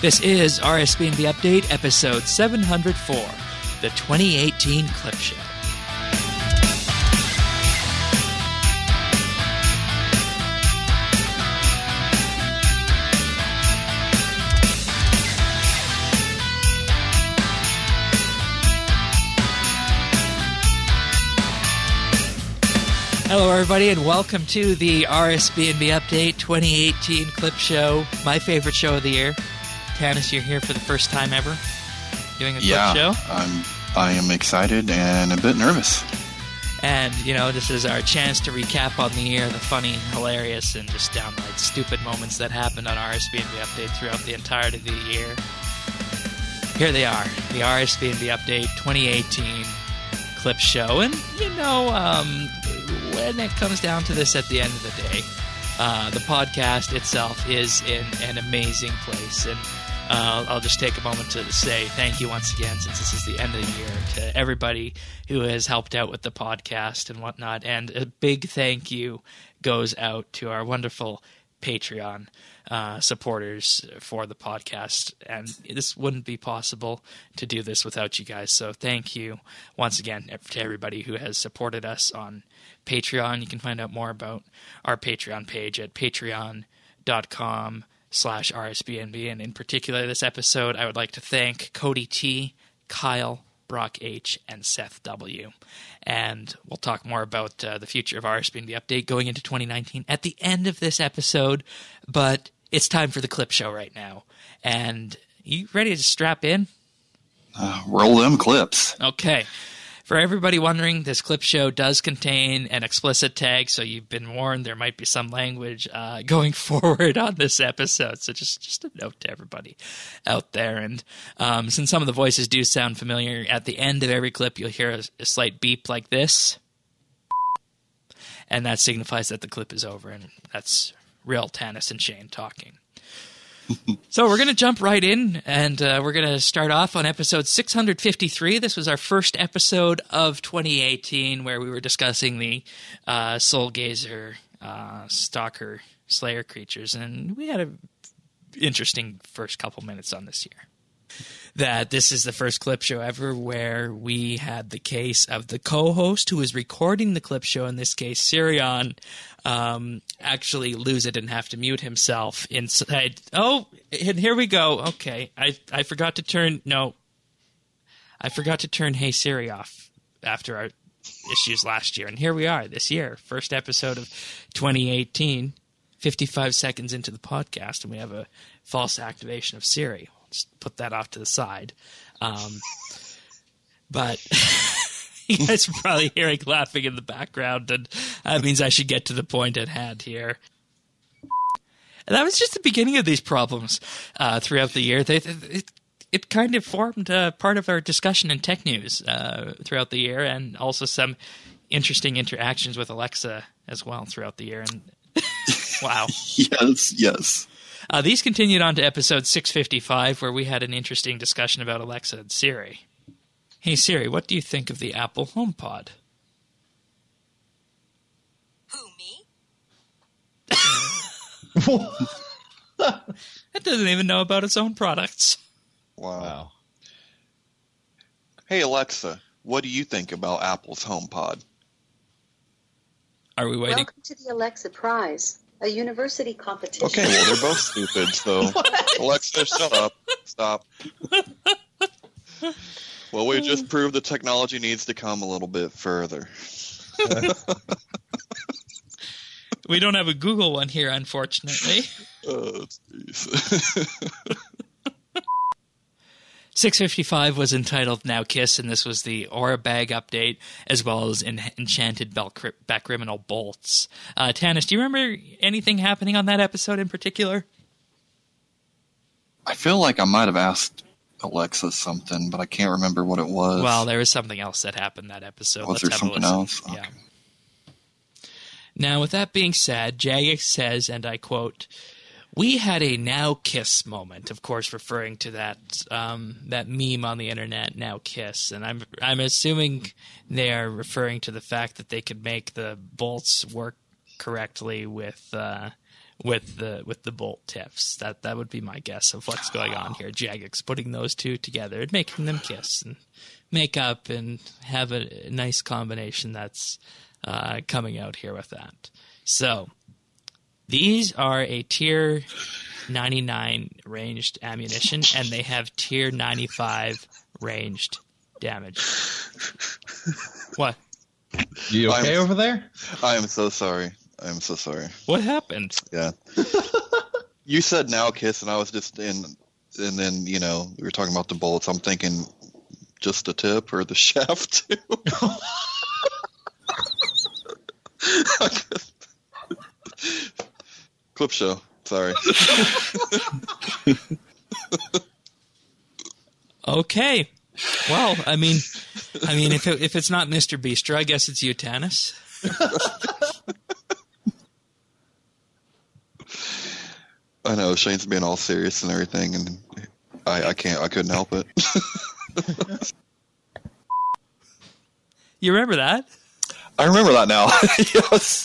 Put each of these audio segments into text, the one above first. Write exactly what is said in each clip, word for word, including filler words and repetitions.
This is R S B N B Update, episode seven hundred four, the twenty eighteen Clip Show. Hello, everybody, and welcome to the R S B N B Update twenty eighteen Clip Show, my favorite show of the year. Tanis, you're here for the first time ever doing a yeah, clip show. I'm, I am excited and a bit nervous. And, you know, this is our chance to recap on the year, the funny, hilarious, and just downright stupid moments that happened on R S B N B Update throughout the entirety of the year. Here they are, the R S B N B Update twenty eighteen Clip Show. And, you know, um, when it comes down to this at the end of the day, uh, the podcast itself is in an amazing place. And Uh, I'll just take a moment to say thank you once again, since this is the end of the year, to everybody who has helped out with the podcast and whatnot. And a big thank you goes out to our wonderful Patreon uh, supporters for the podcast. And this wouldn't be possible to do this without you guys. So thank you once again to everybody who has supported us on Patreon. You can find out more about our Patreon page at patreon dot com slash R S B N B, and in particular this episode I would like to thank Cody T, Kyle, Brock H, and Seth W. And we'll talk more about uh, the future of R S B N B Update going into twenty nineteen at the end of this episode, but it's time for the clip show right now. And you ready to strap in? Uh, roll them clips. Okay. For everybody wondering, this clip show does contain an explicit tag, so you've been warned there might be some language uh, going forward on this episode. So just, just a note to everybody out there. And um, since some of the voices do sound familiar, at the end of every clip you'll hear a, a slight beep like this. And that signifies that the clip is over, and that's real Tanis and Shane talking. So we're going to jump right in, and uh, we're going to start off on episode six hundred fifty-three. This was our first episode of twenty eighteen, where we were discussing the uh, Soul Gazer, uh, Stalker, Slayer creatures, and we had an interesting first couple minutes on this year. That this is the first clip show ever where we had the case of the co-host who was recording the clip show, in this case Sirion, um, actually lose it and have to mute himself inside. Oh, and here we go. Okay, I I forgot to turn no, I forgot to turn Hey Siri off after our issues last year, and here we are this year, first episode of twenty eighteen, fifty-five seconds into the podcast, and we have a false activation of Siri. Just put that off to the side. Um, but you guys are probably hearing laughing in the background, and that means I should get to the point at hand here. And that was just the beginning of these problems uh, throughout the year. They, it, it kind of formed uh, part of our discussion in tech news uh, throughout the year, and also some interesting interactions with Alexa as well throughout the year. And wow. Yes, yes. Uh, these continued on to episode six fifty-five, where we had an interesting discussion about Alexa and Siri. Hey Siri, what do you think of the Apple HomePod? Who, me? It doesn't even know about its own products. Wow. wow. Hey Alexa, what do you think about Apple's HomePod? Are we waiting? Welcome to the Alexa Prize, a university competition. Okay, well, they're both stupid, so Alexa, shut up. Stop. Well, we just proved the technology needs to come a little bit further. We don't have a Google one here, unfortunately. Oh, jeez. six fifty-five was entitled Now Kiss, and this was the Aura Bag update, as well as en- Enchanted Backcriminal Bolts. Uh, Tanis, do you remember anything happening on that episode in particular? I feel like I might have asked Alexa something, but I can't remember what it was. Well, there was something else that happened that episode. Was Let's there have something a listen. else? Okay. Yeah. Now, with that being said, Jagex says, and I quote, "We had a Now Kiss moment," of course, referring to that um, that meme on the internet, Now Kiss. And I'm I'm assuming they are referring to the fact that they could make the bolts work correctly with uh, with the with the bolt tips. That that would be my guess of what's going on here. Jagex putting those two together and making them kiss and make up and have a nice combination that's uh, coming out here with that. So these are a tier ninety-nine ranged ammunition, and they have tier ninety-five ranged damage. What? You okay I'm, over there? I am so sorry. I am so sorry. What happened? Yeah. You said now kiss, and I was just in, and then, you know, we were talking about the bullets. I'm thinking just the tip or the shaft, too. Clip show. Sorry. Okay. Well, I mean, I mean, if it, if it's not Mister Bistro, I guess it's you, Tanis. I know Shane's being all serious and everything, and I, I can't. I couldn't help it. You remember that? I remember that now. Yes.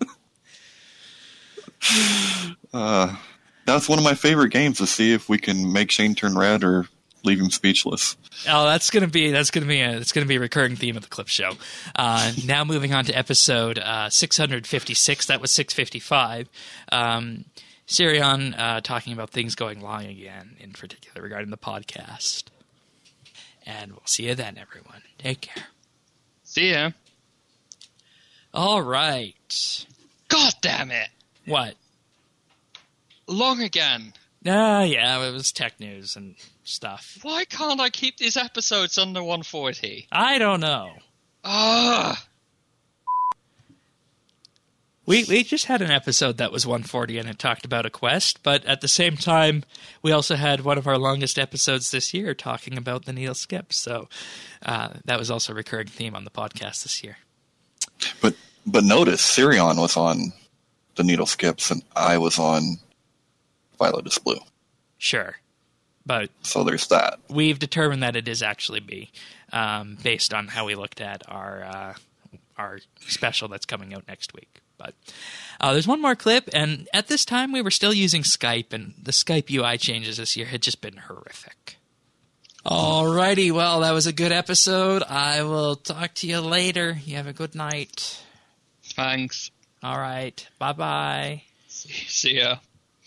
uh, that's one of my favorite games, to see if we can make Shane turn red or leave him speechless. Oh, that's gonna be that's gonna be a it's gonna be a recurring theme of the clip show. Uh, now moving on to episode uh, six hundred fifty-six. That was six fifty-five. Um, Sirion uh, talking about things going long again, in particular regarding the podcast. And we'll see you then, everyone. Take care. See ya. All right. God damn it! What? Long again. Ah, yeah, it was tech news and stuff. Why can't I keep these episodes under one forty? I don't know. Ugh. We we just had an episode that was one forty and it talked about a quest, but at the same time, we also had one of our longest episodes this year talking about the needle skip. So uh, that was also a recurring theme on the podcast this year. But but notice, Sirion was on the needle skips, and I was on Violet is Blue. Sure. But so there's that. We've determined that it is actually B, um, based on how we looked at our uh, our special that's coming out next week. But uh, there's one more clip, and at this time we were still using Skype, and the Skype U I changes this year had just been horrific. Alrighty, well, that was a good episode. I will talk to you later. You have a good night. Thanks. All right, bye-bye. See, see ya.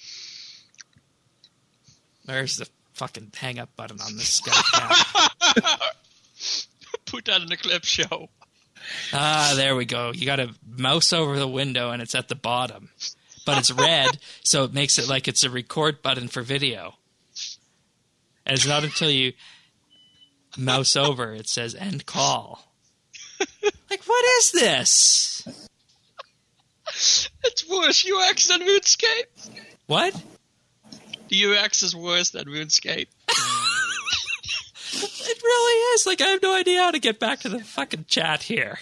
Where's the fucking hang-up button on this Skype now? Put that in the clip show. Ah, there we go. You got to mouse over the window, and it's at the bottom. But it's red, so it makes it like it's a record button for video. And it's not until you mouse over, it says end call. Like, what is this? It's worse U X than RuneScape. What? The U X is worse than RuneScape. It really is. Like, I have no idea how to get back to the fucking chat here.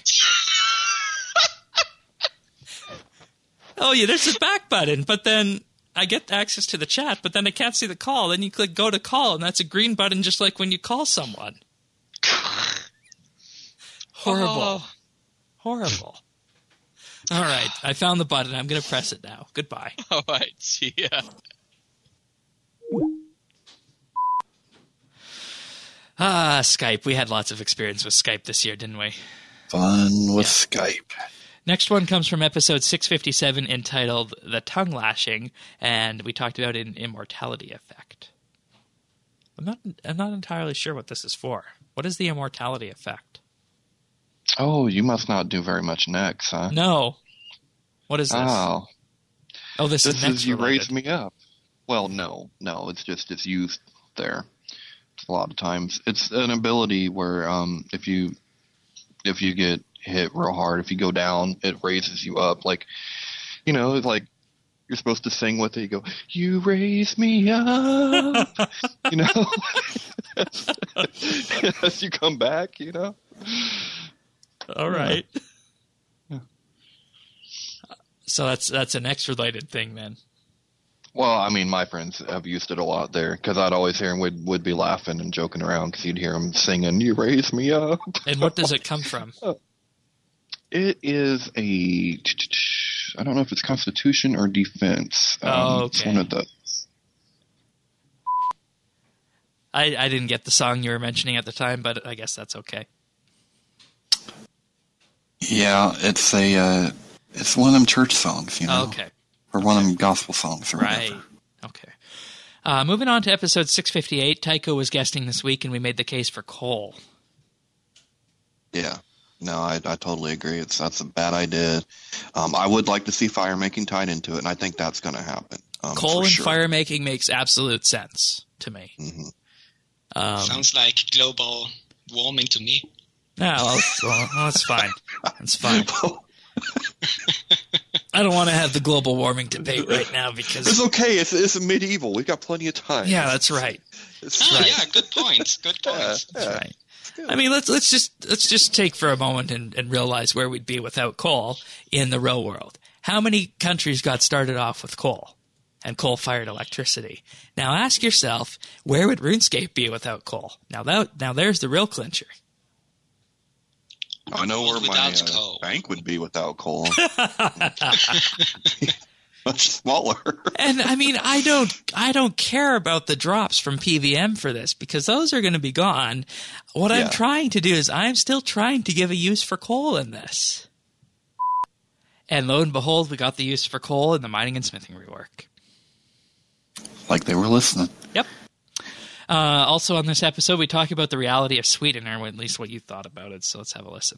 Oh, yeah, there's a back button, but then I get access to the chat, but then I can't see the call. Then you click go to call, and that's a green button just like when you call someone. Horrible. Oh. Horrible. All right, I found the button. I'm going to press it now. Goodbye. All right, see ya. Ah, Skype. We had lots of experience with Skype this year, didn't we? Fun with Yeah. Skype. Next one comes from episode six fifty-seven, entitled The Tongue Lashing, and we talked about an immortality effect. I'm not I'm not entirely sure what this is for. What is the immortality effect? Oh, you must not do very much next, huh? No. What is this? Oh, Oh, this, this is next is you related. raised me up. Well, no, no, it's just it's used there a lot of times. It's an ability where um, if you if you get hit real hard, if you go down, it raises you up. Like, you know, it's like you're supposed to sing with it. You go, "You raise me up," you know, as you come back, you know. All right. So that's that's an X related thing then. Well, I mean, my friends have used it a lot there because I'd always hear him would would be laughing and joking around because you'd hear him singing, "You raise me up." And what does it come from? It is a I don't know if it's Constitution or Defense. Um, Oh, okay. It's one of the. I, I didn't get the song you were mentioning at the time, but I guess that's okay. Yeah, it's a uh, it's one of them church songs, you know, Okay. or one of them gospel songs, or Right. whatever. Okay. Uh, moving on to episode six fifty-eight, Tycho was guesting this week, and we made the case for coal. Yeah. No, I, I totally agree. It's that's a bad idea. Um, I would like to see fire making tied into it, and I think that's going to happen. Um, Coal for and sure. fire making makes absolute sense to me. Mhm. Um, Sounds like global warming to me. no, well, well, that's fine. That's fine. I don't want to have the global warming debate right now It's because, okay. It's it's medieval. We've got plenty of time. yeah, that's right. It's Oh, right. yeah, good point. Good Yeah, point. That's yeah. right. I mean, let's let's just let's just take for a moment and, and realize where we'd be without coal in the real world. How many countries got started off with coal and coal-fired electricity? Now, ask yourself, where would RuneScape be without coal? Now, that now there's the real clincher. I know where my Without uh, coal. bank would be without coal. Much smaller. And I mean, I don't, I don't care about the drops from P V M for this because those are going to be gone. What I'm Yeah. trying to do is I'm still trying to give a use for coal in this. And lo and behold, we got the use for coal in the mining and smithing rework. Like they were listening. Yep. Uh, also on this episode, we talk about the reality of Sweden, or at least what you thought about it. So let's have a listen.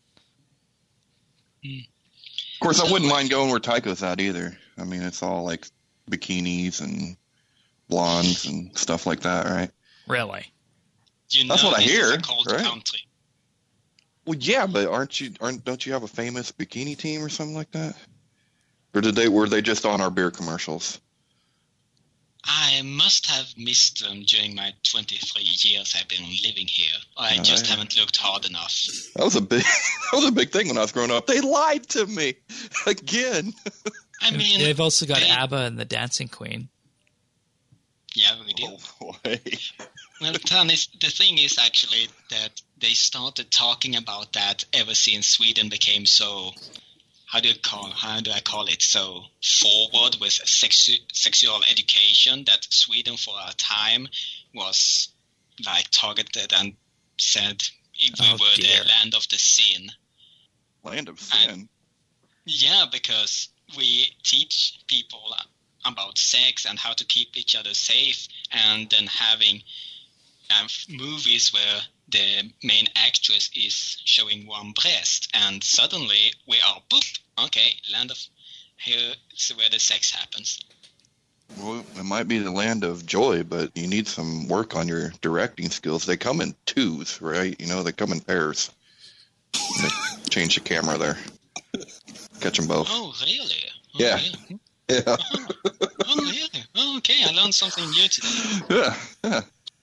Of course, I wouldn't mind going where Tycho's at either. I mean, it's all like bikinis and blondes and stuff like that, right? Really? You That's know what I this is hear, a cold right? country. Well, yeah, but aren't you? Aren't don't you have a famous bikini team or something like that? Or did they were they just on our beer commercials? I must have missed them during my twenty-three years I've been living here. I Oh, just yeah. haven't looked hard enough. That was a big that was a big thing when I was growing up. They lied to me again. I mean, They've also got they- ABBA and the Dancing Queen. yeah, we do. Oh, boy. Well, Tanis, the thing is actually that they started talking about that ever since Sweden became so, how do you call, how do I call it, so forward with sexu- sexual education that Sweden for a time was like targeted and said we Oh, were dear. the land of the sin. Land of Sin. Yeah, because we teach people about sex and how to keep each other safe, and then having um, movies where the main actress is showing one breast, and suddenly we are boop. Okay, land of here's where the sex happens. Well, it might be the land of joy, but you need some work on your directing skills. They come in twos, right? You know, they come in pairs. They change the camera there. Catch them both. Oh, really? Oh, Yeah. Really? Yeah. Oh, really? Oh, okay, I learned something new today. Yeah. Yeah.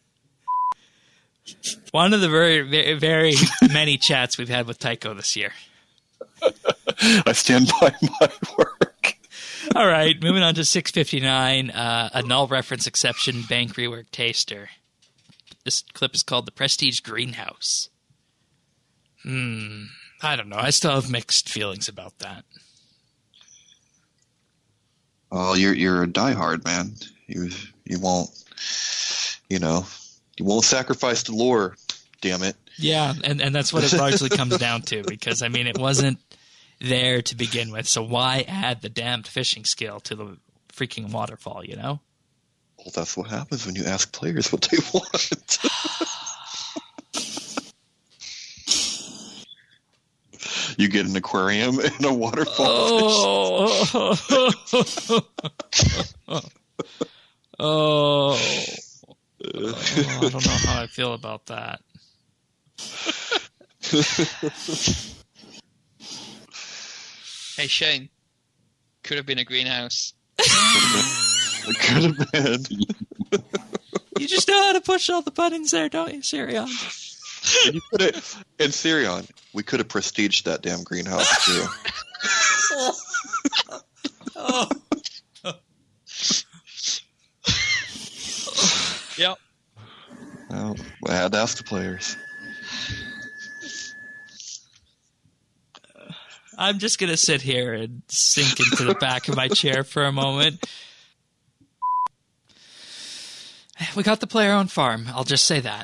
One of the very, very, very many chats we've had with Tycho this year. I stand by my work. All right, moving on to six fifty-nine, uh, a null reference exception bank rework taster. This clip is called The Prestige Greenhouse. Hmm, I don't know. I still have mixed feelings about that. Oh, you're you're a diehard man. You you won't, you know, you won't sacrifice the lore. Damn it. Yeah, and, and that's what it largely comes down to, because, I mean, it wasn't there to begin with, so why add the damned fishing skill to the freaking waterfall, you know? Well, that's what happens when you ask players what they want. You get an aquarium and a waterfall. Oh, oh, oh, I don't know how I feel about that. Hey Shane, could have been a greenhouse. It could have been. You just know how to push all the buttons there, don't you, Sirion? You could have, and Sirion, we could have prestiged that damn greenhouse too. Oh. Yep. Well, I had to ask the players. I'm just going to sit here and sink into the back of my chair for a moment. We got to play our own farm. I'll just say that.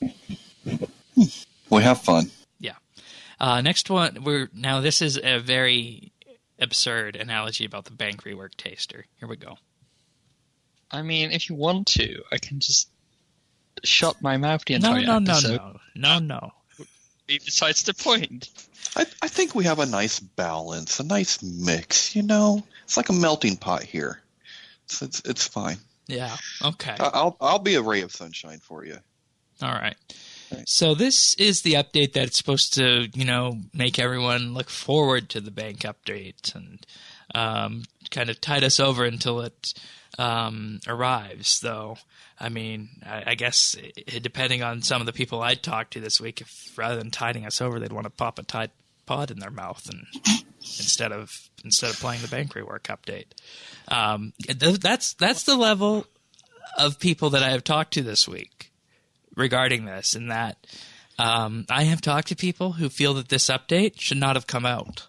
We have fun. Yeah. Uh, next one, we're now this is a very absurd analogy about the bank rework taster. Here we go. I mean, if you want to, I can just shut my mouth the No, entire no, no, episode. no, no, no. Besides the point. I, I think we have a nice balance, a nice mix, you know? It's like a melting pot here. It's it's, it's fine. Yeah. Okay. I- I'll I'll be a ray of sunshine for you. All right. Right. So this is the update that's supposed to, you know, make everyone look forward to the bank update and um, kind of tide us over until it um, arrives. Though, I mean, I, I guess it, depending on some of the people I talked to this week, if rather than tiding us over, they'd want to pop a Tide Pod in their mouth and instead of instead of playing the bank rework update. Um, th- that's that's the level of people that I have talked to this week regarding this, and that um, I have talked to people who feel that this update should not have come out.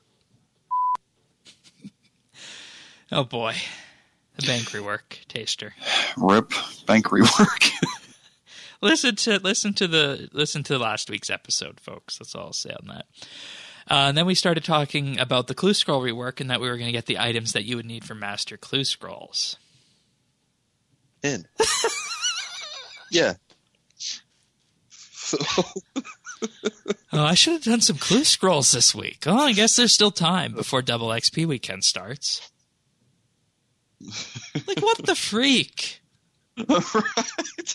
Oh boy, the bank rework taster. Rip bank rework. Listen to listen to the listen to last week's episode, folks. That's all I'll say on that. Uh, and then we started talking about the Clue Scroll rework, and that we were going to get the items that you would need for Master Clue Scrolls. In. Yeah. So Oh, I should have done some Clue Scrolls this week. Oh, I guess there's still time before Double X P weekend starts. Like, what the freak? right.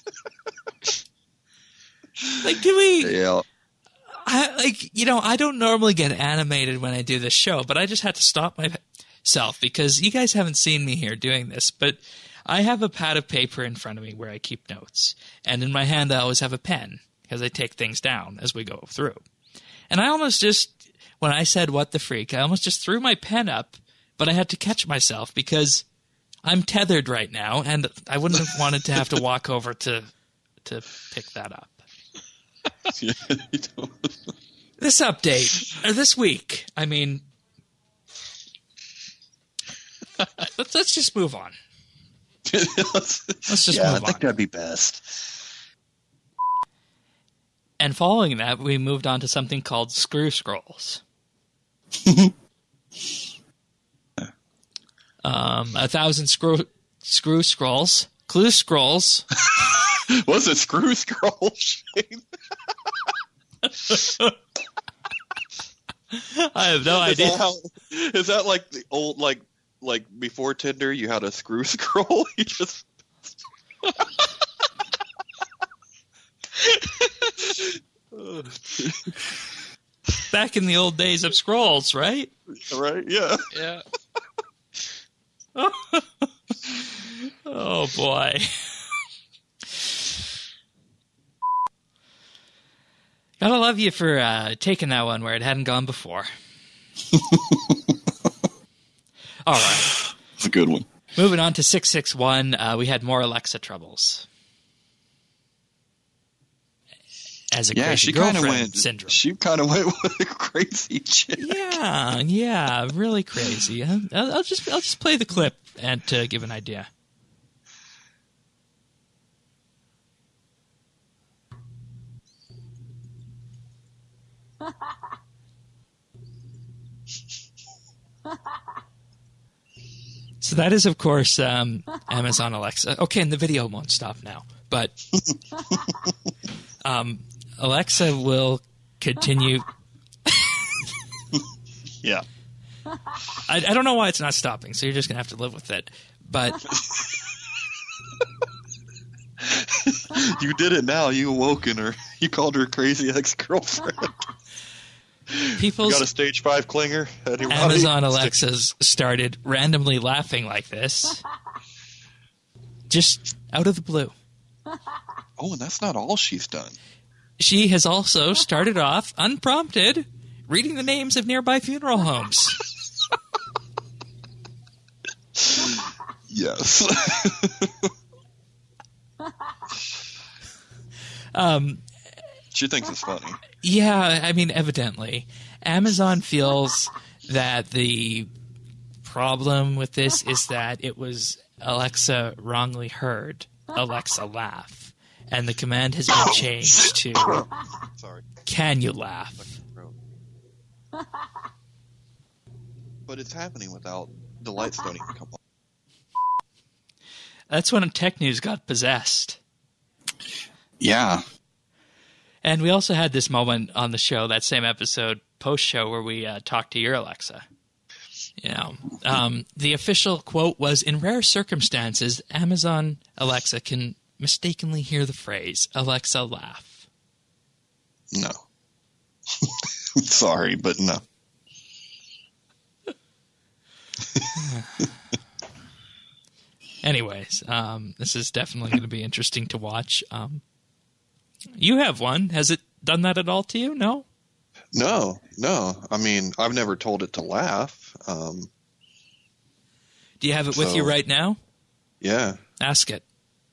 Like, do we... Yeah. I, like, you know, I don't normally get animated when I do this show, but I just had to stop myself because you guys haven't seen me here doing this, but I have a pad of paper in front of me where I keep notes. And in my hand, I always have a pen because I take things down as we go through. And I almost just, when I said, what the freak, I almost just threw my pen up, but I had to catch myself because I'm tethered right now, and I wouldn't have wanted to have to walk over to to pick that up. Yeah, you don't. This update, or this week, I mean, let's, let's just move on. let's, Let's just yeah, move I think on. that'd be best. And following that, we moved on to something called Screw Scrolls. um, a thousand screw screw scrolls, Clue Scrolls. Was it Screw Scroll, Shane? I have no Is idea. that, how, is that like the old, like, like before Tinder, you had a Screw Scroll? You just. Back in the old days of scrolls, right? Right? Yeah. Yeah. Oh boy. Gotta love you for uh, taking that one where it hadn't gone before. All right. It's a good one. Moving on to six six one, uh, we had more Alexa troubles. As a Yeah, crazy she kind of girlfriend went. syndrome. She kind of went with a crazy chick. Yeah, yeah, really crazy. I'll, I'll just I'll just play the clip and to give an idea. So that is, of course, um, Amazon Alexa. Okay, and the video won't stop now, but um, Alexa will continue. Yeah. I, I don't know why it's not stopping, so you're just going to have to live with it. But You did it now. You awoken her. You called her a crazy ex-girlfriend. people's Got a stage five clinger? Anybody? Amazon Alexas started randomly laughing like this. Just out of the blue. Oh, and that's not all she's done. She has also started off, unprompted, reading the names of nearby funeral homes. Yes. Um, She thinks it's funny. yeah, I mean, evidently. Amazon feels that the problem with this is that it was Alexa wrongly heard Alexa laugh, and the command has been changed to Sorry. "Can you laugh?" But it's happening without the lights don't even come on. That's when Tech News got possessed. Yeah. And we also had this moment on the show, that same episode, post-show, where we uh, talked to your Alexa. You know, um, the official quote was, "In rare circumstances, Amazon Alexa can mistakenly hear the phrase, Alexa laugh." No. Sorry, but no. Anyways, um, this is definitely going to be interesting to watch. Um, you have one. Has it done that at all to you? No? No, no. I mean, I've never told it to laugh. Um, Do you have it with So- you right now? yeah. Ask it.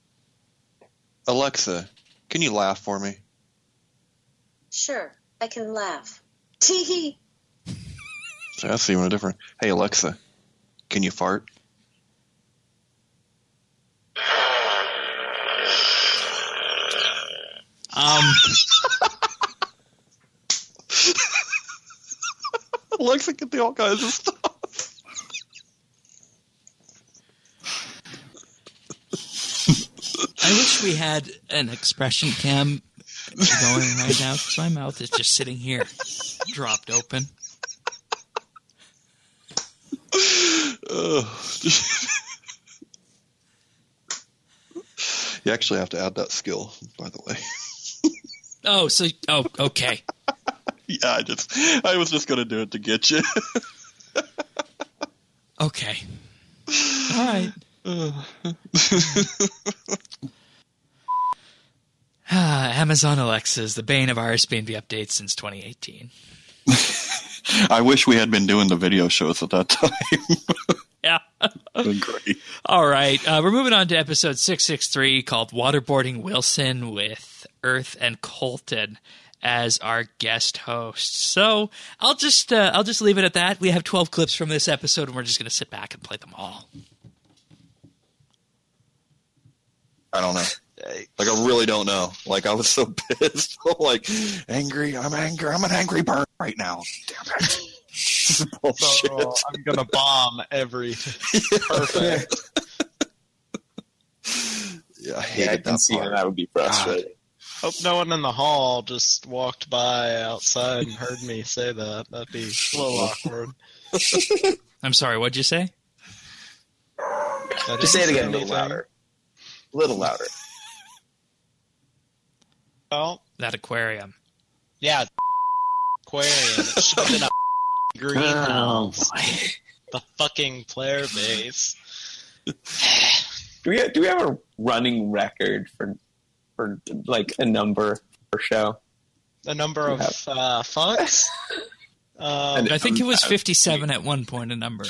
Alexa, can you laugh for me? Sure, I can laugh. Tee hee. So that's even different. Hey, Alexa, can you fart? Um, Alexa can do all kinds of stuff. I wish we had an expression cam going right now, because my mouth is just sitting here, dropped open. Ugh. You actually have to add that skill, by the way. Oh, so, oh, okay. Yeah, I just, I was just gonna do it to get you. Okay. All right. Ah, Amazon Alexa is the bane of our Airbnb updates since twenty eighteen. I wish we had been doing the video shows at that time. Yeah. Been great. All right. Uh, we're moving on to episode six sixty-three called Waterboarding Wilson, with Earth and Colton as our guest hosts. So I'll just uh, I'll just leave it at that. We have twelve clips from this episode, and we're just going to sit back and play them all. I don't know. Like, I really don't know. Like, I was so pissed. I'm like, angry. I'm angry. I'm an angry bird right now. Damn it. This is bullshit. So I'm gonna bomb everything. Perfect. Yeah, I Yeah, hated I can that see how part. that would be frustrating. Hope no one in the hall just walked by outside and heard me say that. That'd be a little awkward. I'm sorry, what'd you say? I Just say it didn't again a little anything. louder. A little louder. Well, That aquarium. yeah, aquarium. It should have been a greenhouse. The fucking player base. Do we do we have a running record for for like a number per show? The number of Yeah. uh, fucks. Um, And- I think it was fifty-seven at one point, a number.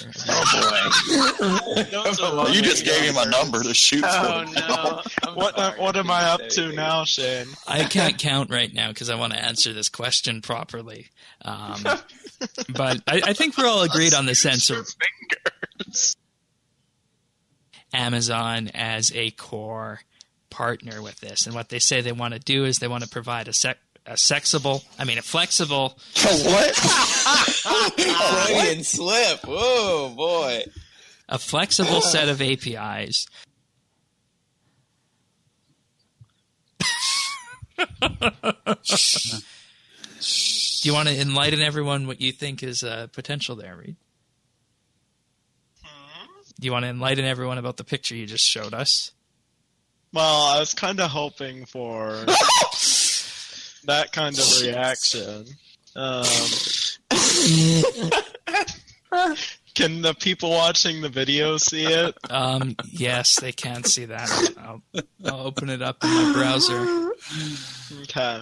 Oh You just gave him a number to shoot Oh for. no! I'm what sorry. what am I up to Say- now, Shane? I can't count right now because I want to answer this question properly. Um, but I, I think we're all agreed on the sense of Amazon as a core partner with this. And what they say they want to do is they want to provide a sec a sexible, I mean a flexible, What? Freudian slip. Whoa, boy. a flexible set of A P Is. Do you want to enlighten everyone what you think is uh, potential there, Reed? Do you want to enlighten everyone about the picture you just showed us? Well, I was kind of hoping for that kind of reaction. Um, can the people watching the video see it? Um, yes, they can see that. I'll, I'll open it up in my browser. Okay.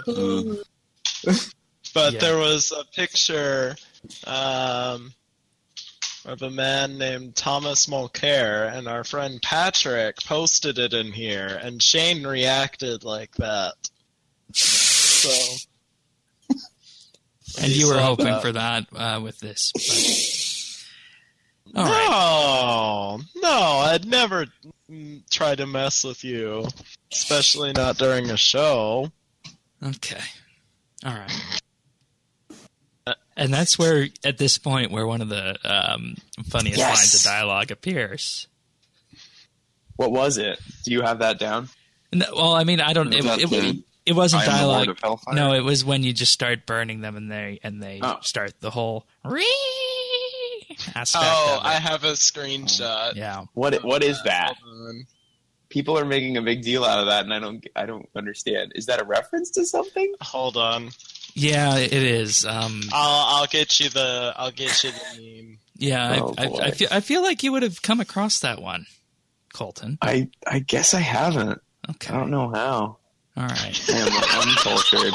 But Yeah. there was a picture um, of a man named Thomas Mulcair, and our friend Patrick posted it in here, and Shane reacted like that. So, And He you were saw hoping that. for that uh, with this. But... All right. No, no, I'd never mm, try to mess with you, especially not during a show. Okay. All right. And that's where, at this point, where one of the um, funniest Yes. lines of dialogue appears. What was it? Do you have that down? No, well, I mean, I don't. It, Was that it, the it wasn't I am the Lord dialogue. of Hellfire? No, it was when you just start burning them and they and they Oh. start the whole "ree" aspect Oh, of it. I have a screenshot. Yeah. What What is that? Hold on. People are making a big deal out of that, and I don't I don't understand. Is that a reference to something? Hold on. Yeah, it is. Um, I'll I'll get you the I'll get you the meme. yeah, Oh, I, I, boy. I feel I feel like you would have come across that one, Colton. I I guess I haven't. Okay. I don't know how. All right. Damn, I'm uncultured.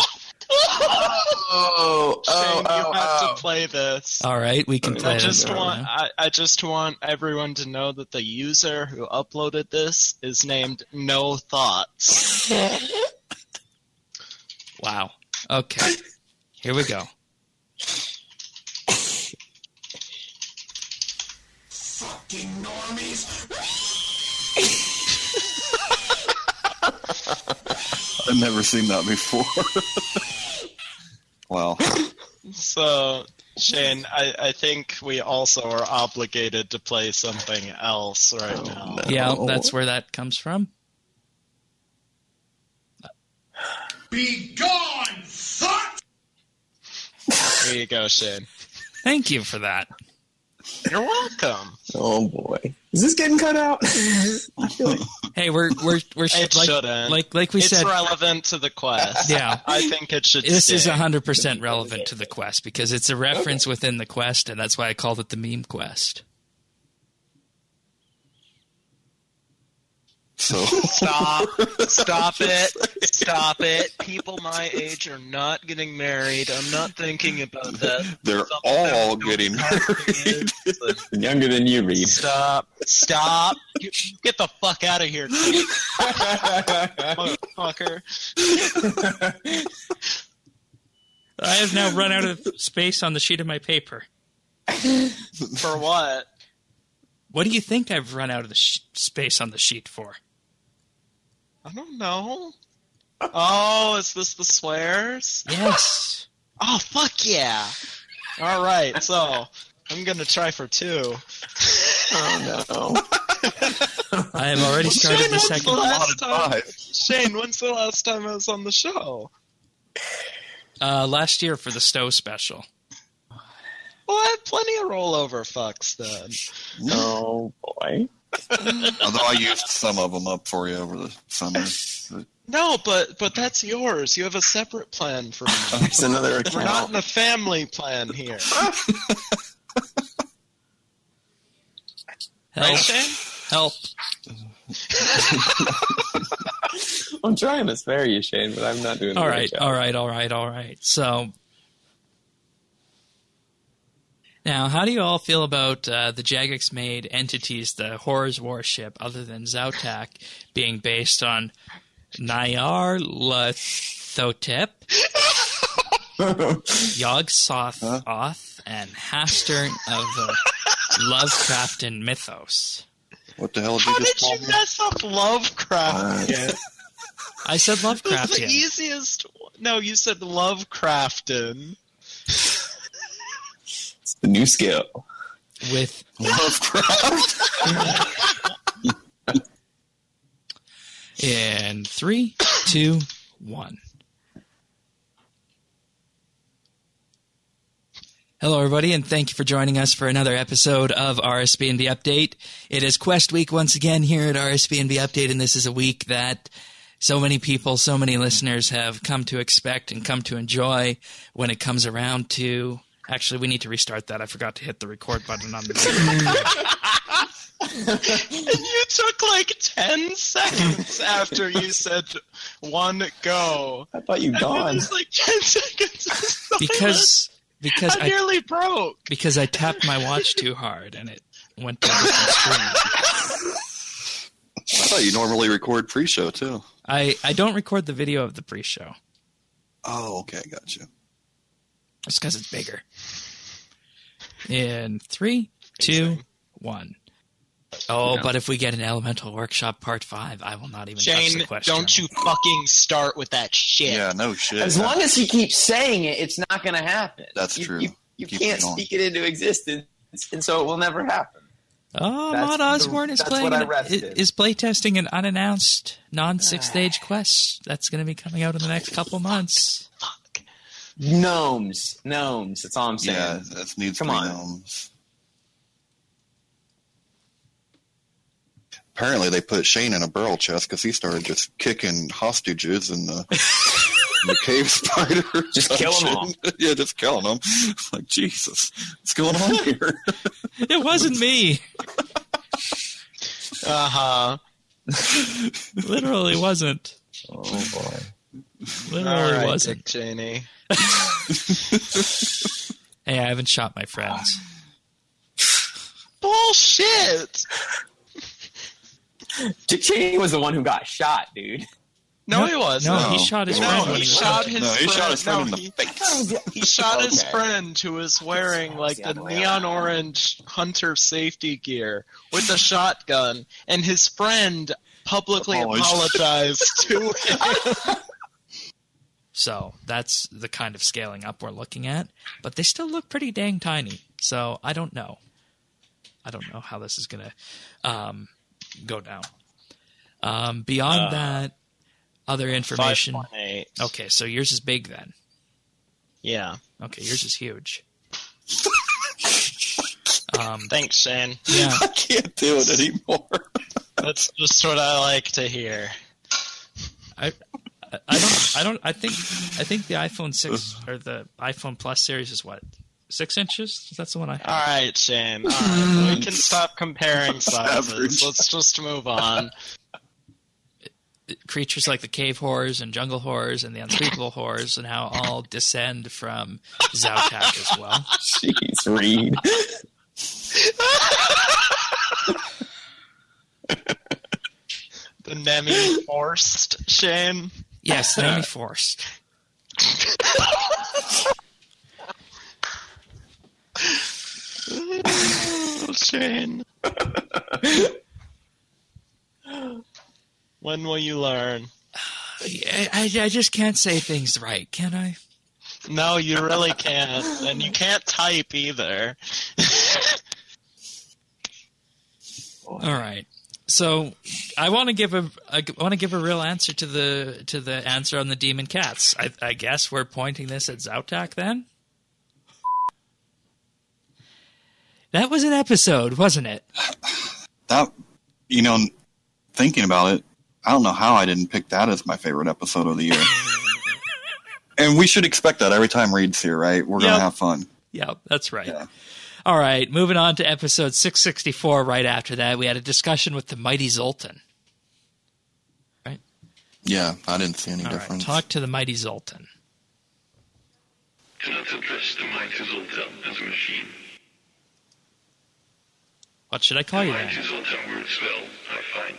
Oh, Shane, you oh, have oh. to play this. All right. We can I play I this just right want now. I, I just want everyone to know that the user who uploaded this is named No Thoughts. Wow. Okay. Here we go. I've never seen that before. Wow. So, Shane, I, I think we also are obligated to play something else right now. no. Yeah, Oh. that's where that comes from. Be gone, fuck! Here you go, Shane. Thank you for that. You're welcome. Oh boy, is this getting cut out? I feel like Hey, we're we're we're It like, shouldn't. like like we It's said. relevant to the quest. Yeah. I think it should This stay. is one hundred percent relevant to the quest because it's a reference within the quest, and that's why I called it the meme quest. So Stop. Stop it. Stop it. People my age are not getting married. I'm not thinking about that. they're Something all that- getting married. younger than you, Reed. Stop. Stop. You, get the fuck out of here, kid. Motherfucker. I have now run out of space on the sheet of my paper. For what? What do you think I've run out of the sh- space on the sheet for? I don't know. Oh, is this the swears? Yes. Oh, fuck yeah. All right, so I'm going to try for two. Oh no. I have already started Shane, the when's second the last time? Five. Shane, when's the last time I was on the show? uh, last year for the Stowe special. Well, I had plenty of rollover fucks then. Oh boy. Although I used some of them up for you over the summer. But No, but but that's yours. You have a separate plan for me. There's another We're not account. in a family plan here. Right, Help! Shane? Help! I'm trying to spare you, Shane, but I'm not doing. All a right, great job. all right, all right, all right. So now, how do you all feel about uh, the Jagex made entities, the Horrors warship, other than Zautak, being based on Nyarlathotep, Yog-Sothoth, Oth, and Hastern of the Lovecraftian mythos? what the hell did How you just did call you me? mess up Lovecraft? Uh, I said That's the Lovecraftian. easiest. No, you said Lovecraftin. It's the new skill. With Lovecraft. in three, two, one. Hello, everybody, and thank you for joining us for another episode of R S B N B Update. It is Quest Week once again here at R S B N B Update, and this is a week that so many people, so many listeners have come to expect and come to enjoy when it comes around to... Actually, we need to restart that. I forgot to hit the record button on the... And you took like ten seconds after you said one go. I thought you And gone. then there's like ten seconds of silence. because because I I nearly broke. because I tapped my watch too hard and it went to the screen. I thought you normally record pre-show too. I, I don't record the video of the pre-show. Oh, okay, gotcha. Just because it's bigger. In three, two, one. Oh, but if we get an Elemental Workshop Part five, I will not even touch Shane, the question. don't you fucking start with that shit. Yeah, no shit. As long as you keep saying it, it's not going to happen. That's you, true. You, you Keep can't it going. speak it into existence, and so it will never happen. Oh, That's Maud the- Osborne is that's playing. what I an- rested. is playtesting an unannounced non-sixth age quest that's going to be coming out in the next couple months. Fuck. Gnomes. Gnomes. That's all I'm saying. Yeah, that needs Come three on. gnomes. Apparently, they put Shane in a barrel chest because he started just kicking hostages in the, in the cave spider. Just killing them all. dungeon. Yeah, just killing them. Like, Jesus, what's going on here? It wasn't me. Uh-huh. Literally wasn't. Oh, boy. Literally All right, wasn't. Dick Cheney. Hey, I haven't shot my friends. Bullshit! Dick Cheney was the one who got shot, dude. No, No, he wasn't. no, he No. shot his No, friend he when he shot was his No, he friend. shot his friend no, in the he, face. he shot his Okay. friend who was wearing like the the other way neon around. orange hunter safety gear with a shotgun, and his friend publicly Apologized. apologized to him. So that's the kind of scaling up we're looking at. But they still look pretty dang tiny. So I don't know. I don't know how this is going to um, go down. Um, beyond Uh, that, other information. five point eight. Okay, so yours is big then. Yeah. Okay, yours is huge. um, Thanks, Shane. yeah. I can't do it anymore. That's just what I like to hear. I, I I don't I don't I think I think the iPhone six or the iPhone Plus series is what, six inches? That's the one I have. All right, Shane. All right, we can stop comparing Average. sizes. Let's just move on. Creatures like the cave horrors and jungle horrors and the unspeakable horrors and how all descend from Zautak as well. Jeez, Reed. The Nemi forced, Shane. Yes, let me forced. Oh, Shane. When will you learn? I, I, I just can't say things right, can I? No, you really can't. And you can't type either. All right. So I want to give a I want to give a real answer to the to the answer on the demon cats. I, I guess we're pointing this at Zautak then. That was an episode, wasn't it? That, you know, thinking about it, I don't know how I didn't pick that as my favorite episode of the year. And we should expect that every time Reed's here, right? We're Yep. gonna have fun. Yeah, that's right. Yeah. All right, moving on to episode six sixty-four. Right after that, we had a discussion with the mighty Zoltan. Yeah, I didn't see any All right, difference. talk to the mighty Zoltan. Do not address the mighty Zoltan as a machine. What should I call The you mighty then? Zoltan works well, I find.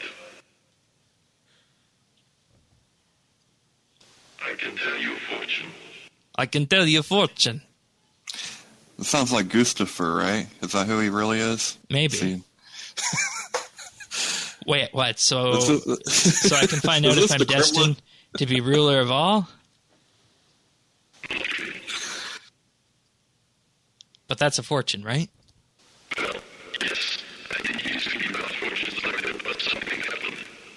I can tell you a fortune. I can tell you a fortune. It sounds like Gustafer, right? Is that who he really is? Maybe. See. Wait, what? So, This is- so I can find out Is if this I'm the destined to be ruler of all? But that's a fortune, right? Well, yes, I think you used to be about fortunes like that, but something happened.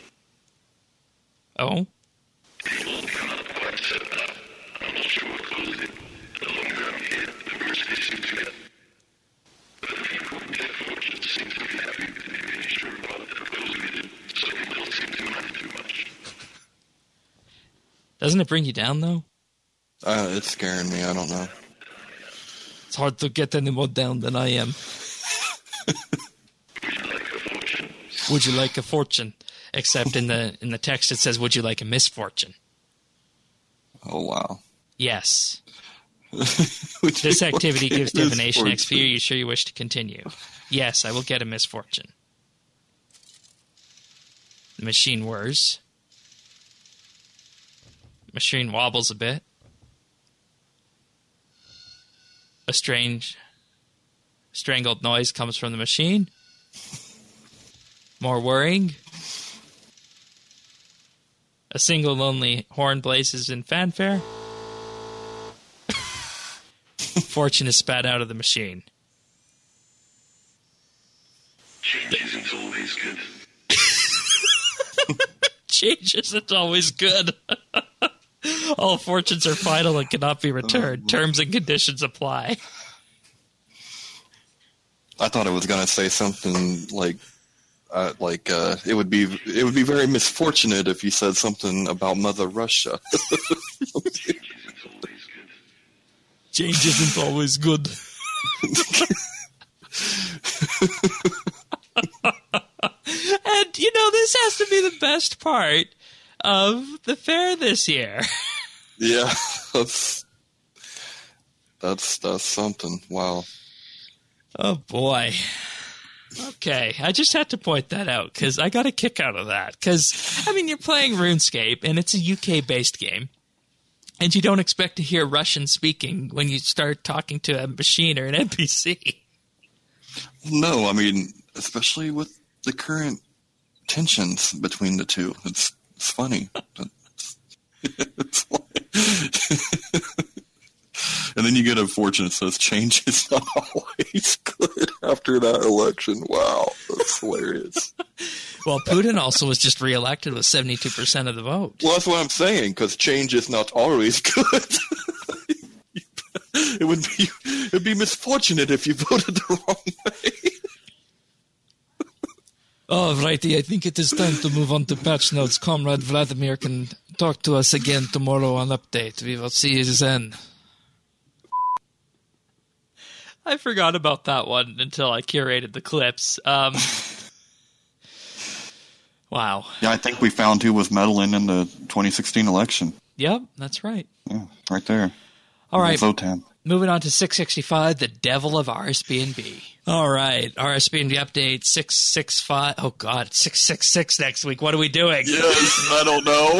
Oh? It won't come out quite set now. I'm not sure what caused it. The longer I'm here, the worse they seem to get. But the people who get fortunes seem to be happy with me being sure about what goes with it, so they don't seem to mind too much. Doesn't it bring you down, though? Uh, it's scaring me. I don't know. It's hard to get any more down than I am. Would you like a fortune? Would you like a fortune? Except in the in the text it says, would you like a misfortune? Oh wow. Yes. Would This you activity like gives this divination X P. Are fortune? you sure you wish to continue? Yes, I will get a misfortune. The machine whirs. Machine wobbles a bit. A strange, strangled noise comes from the machine. More whirring. A single lonely horn blazes in fanfare. Fortune is spat out of the machine. Change isn't always good. Change isn't always good. All fortunes are final and cannot be returned. Terms and conditions apply. I thought it was going to say something like, uh, like uh, it would be it would be very misfortunate if you said something about Mother Russia. Change isn't always good. Change isn't always good. And, you know, this has to be the best part of the fair this year. Yeah, that's that's that's something. Wow. Oh, boy. Okay, I just had to point that out because I got a kick out of that. Because, I mean, you're playing RuneScape, and it's a U K-based game, and you don't expect to hear Russian speaking when you start talking to a machine or an N P C. No, I mean, especially with the current tensions between the two, it's it's funny. It's like, and then you get a fortune that says change is not always good after that election. Wow, that's hilarious. Well, Putin also was just reelected with seventy-two percent of the vote. Well, that's what I'm saying, because change is not always good. It would be it would be misfortunate if you voted the wrong way. Oh, righty, I think it is time to move on to patch notes. Comrade Vladimir can talk to us again tomorrow on Update. We will see you then. I forgot about that one until I curated the clips. Um, wow. Yeah, I think we found who was meddling in the twenty sixteen election. Yep, that's right. Yeah, right there. All right. Votan. Moving on to six sixty-five, the devil of R S B N B. All right, R S B N B update six sixty-five. Oh, God, six sixty-six next week. What are we doing? Yes, I don't know.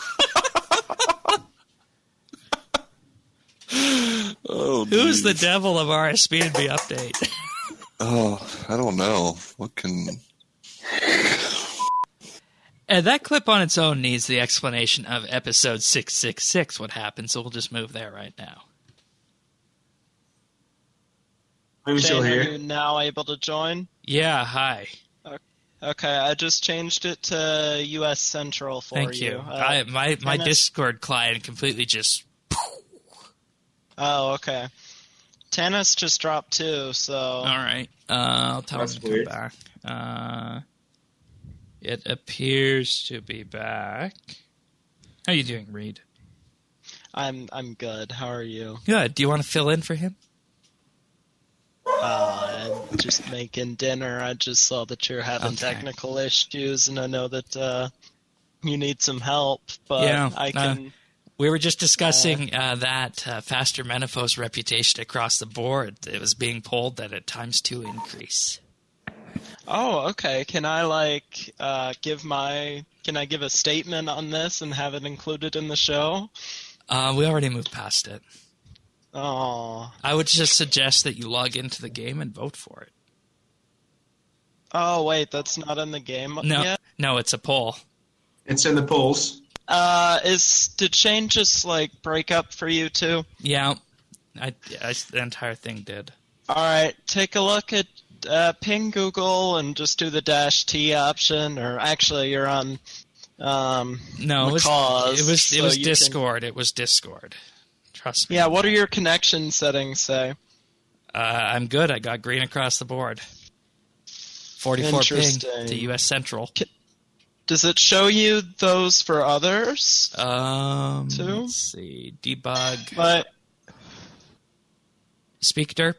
Oh, Who's geez. the devil of R S B N B update? Oh, I don't know. What can... And that clip on its own needs the explanation of episode six sixty-six, what happened, so we'll just move there right now. Are we still Shane, here? Are you now able to join? Yeah, hi. Okay, I just changed it to U S Central for Thank you. you. Uh, I, my my Tennis- Discord client completely just... Oh, okay. Tennis just dropped too, so... All right. Uh, I'll tell That's him to weird. come back. Uh, it appears to be back. How you doing, Reed? I'm I'm good. How are you? Good. Do you want to fill in for him? Uh, I'm just making dinner. I just saw that you're having Okay. technical issues, and I know that uh, you need some help, but Yeah, I can... We were just discussing uh, that uh, Faster Menopause reputation across the board. It was being polled that at times two increase. Oh, okay. Can I, like, uh, give my... Can I give a statement on this and have it included in the show? Uh, we already moved past it. Oh. I would just suggest that you log into the game and vote for it. Oh, wait, that's not in the game No, yet? no, it's a poll. It's in the polls. Uh, is... Did Shane just, like, break up for you, too? Yeah, I, I, the entire thing did. Alright, take a look at... Uh, ping Google and just do the dash T option, or actually you're on... Um, No, it was Cause, it was, it so was you can- Discord. It was Discord. Trust me. Yeah, what do your connection settings say? Uh, I'm good. I got green across the board. forty-four ping Interesting. to U S Central. Does it show you those for others? Um, Two? let's see. Debug. But Speak derp.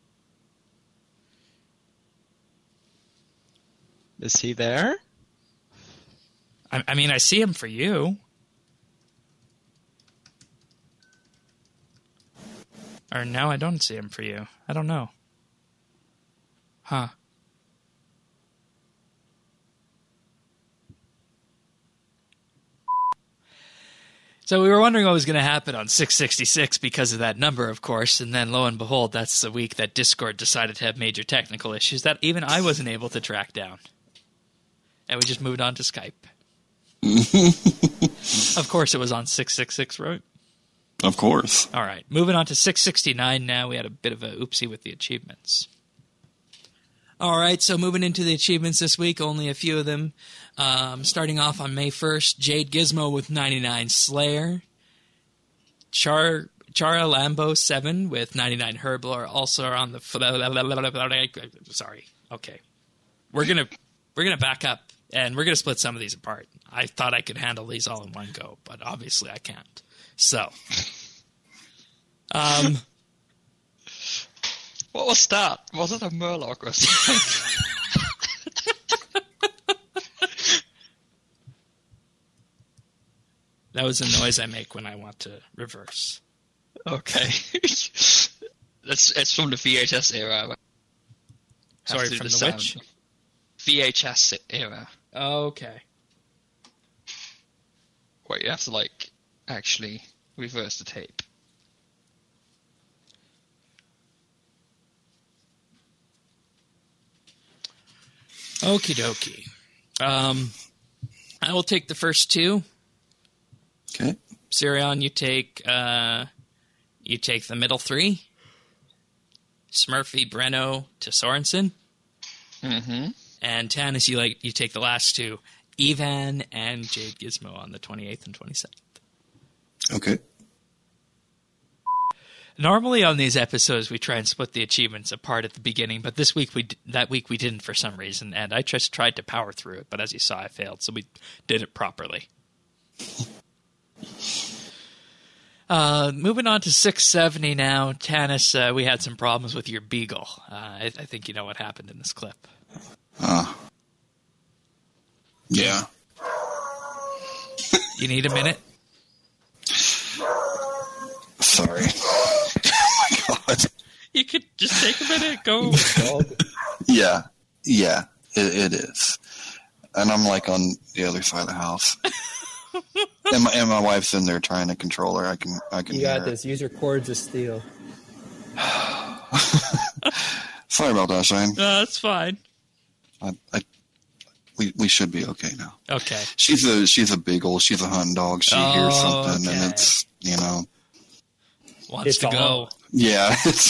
is he there? I, I mean, I see him for you. Or no, I don't see him for you. I don't know. Huh. So we were wondering what was going to happen on six sixty-six because of that number, of course, and then lo and behold, that's the week that Discord decided to have major technical issues that even I wasn't able to track down. And we just moved on to Skype. Of course, it was on six sixty-six, right? Of course. All right, moving on to six sixty-nine now. We had a bit of a oopsie with the achievements. All right, so moving into the achievements this week, only a few of them. Um, starting off on May first, Jade Gizmo with ninety-nine Slayer. Char Chara Lambo seven with ninety-nine Herbler also are on the... Sorry. Okay. We're going to we're gonna back up, and we're going to split some of these apart. I thought I could handle these all in one go, but obviously I can't. So... Um... What was that? Was it a Murloc or something? That was the noise I make when I want to reverse. Okay. That's it's from the V H S era. Have Sorry, to do from the, sound. which? V H S era. Okay. Where you have to, like, actually reverse the tape. Okie dokie. Um, I will take the first two. Okay. Sirion, you take uh, you take the middle three. Smurfy, Breno to Sorensen. Mm-hmm. And Tanis, you like you take the last two. Evan and Jade Gizmo on the twenty-eighth and twenty-seventh. Okay. Normally on these episodes we try and split the achievements apart at the beginning, but this week we that week we didn't for some reason, and I just tried to power through it, but as you saw, I failed, so we did it properly. Uh, moving on to six seventy now, Tanis, uh, we had some problems with your beagle. Uh, I, I think you know what happened in this clip. Uh, yeah. You need a minute? Sorry. Oh my god. You could just take a minute, go. Yeah, yeah, it, it is. And I'm like on the other side of the house. and, my, and my wife's in there trying to control her. I can, I can You hear got her. this. Use your cords of steel. Sorry about that, Shane. No, that's fine. I, I, we we should be okay now. Okay. She's a she's a beagle. She's a hunting dog. She Oh, hears something, okay. and it's you know. Wants It's to go. on. Yeah, it's.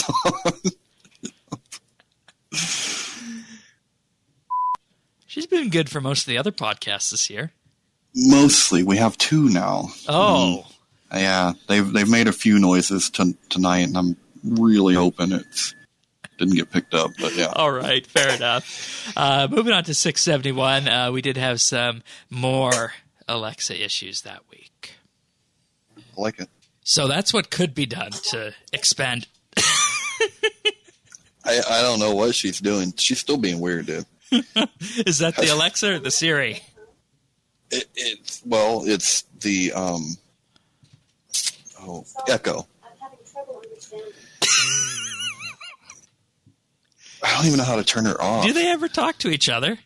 She's been good for most of the other podcasts this year. Mostly, we have two now. Oh. Mm, yeah, they've they've made a few noises t- tonight, and I'm really hoping it's didn't get picked up. But yeah. All right, fair enough. Uh, moving on to six seventy-one, uh, we did have some more Alexa issues that week. I like it. So that's what could be done to expand. I, I don't know what she's doing. She's still being weird, dude. Is that the Alexa or the Siri? It, it's well, it's the um. Oh, Echo. I'm having trouble understanding. I don't even know how to turn her off. Do they ever talk to each other?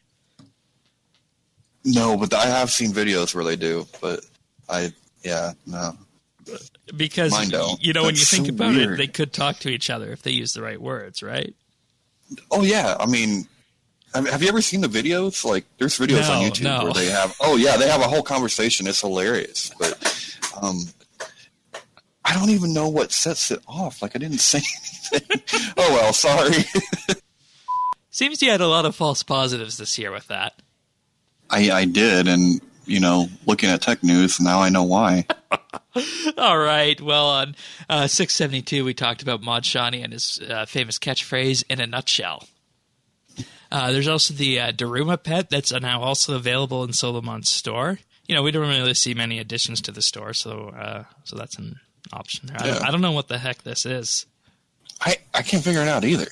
No, but I have seen videos where they do. But I, yeah, no. Because, Mine don't. you know, when you That's think so about it, weird. they could talk to each other if they use the right words, right? Oh yeah, I mean, have, have you ever seen the videos? Like, there's videos No, on YouTube no. where they have. Oh yeah, they have a whole conversation. It's hilarious, but um, I don't even know what sets it off. Like, I didn't say anything. Oh well, sorry. Seems you had a lot of false positives this year with that. I I did, and you know, looking at tech news now, I know why. All right. Well, on uh, six seventy-two, we talked about Mod Shawnee and his uh, famous catchphrase, in a nutshell. Uh, there's also the uh, Daruma pet that's now also available in Solomon's store. You know, we don't really see many additions to the store, so uh, so that's an option there. I, Yeah. don't, I don't know what the heck this is. I I can't figure it out either.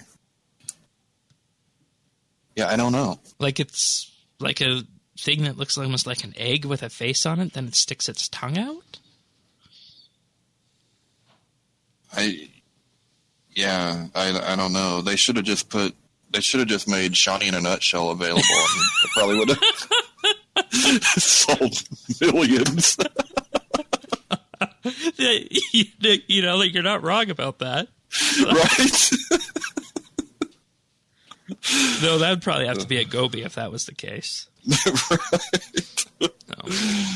Yeah, I don't know. Like it's like a thing that looks almost like an egg with a face on it, then it sticks its tongue out? I yeah, I I don't know. They should have just put. They should have just made Shawnee in a Nutshell available. I mean, it probably would have sold millions. you know, like you're not wrong about that. Right? Though that would probably have to be a Gobi if that was the case. Right. No.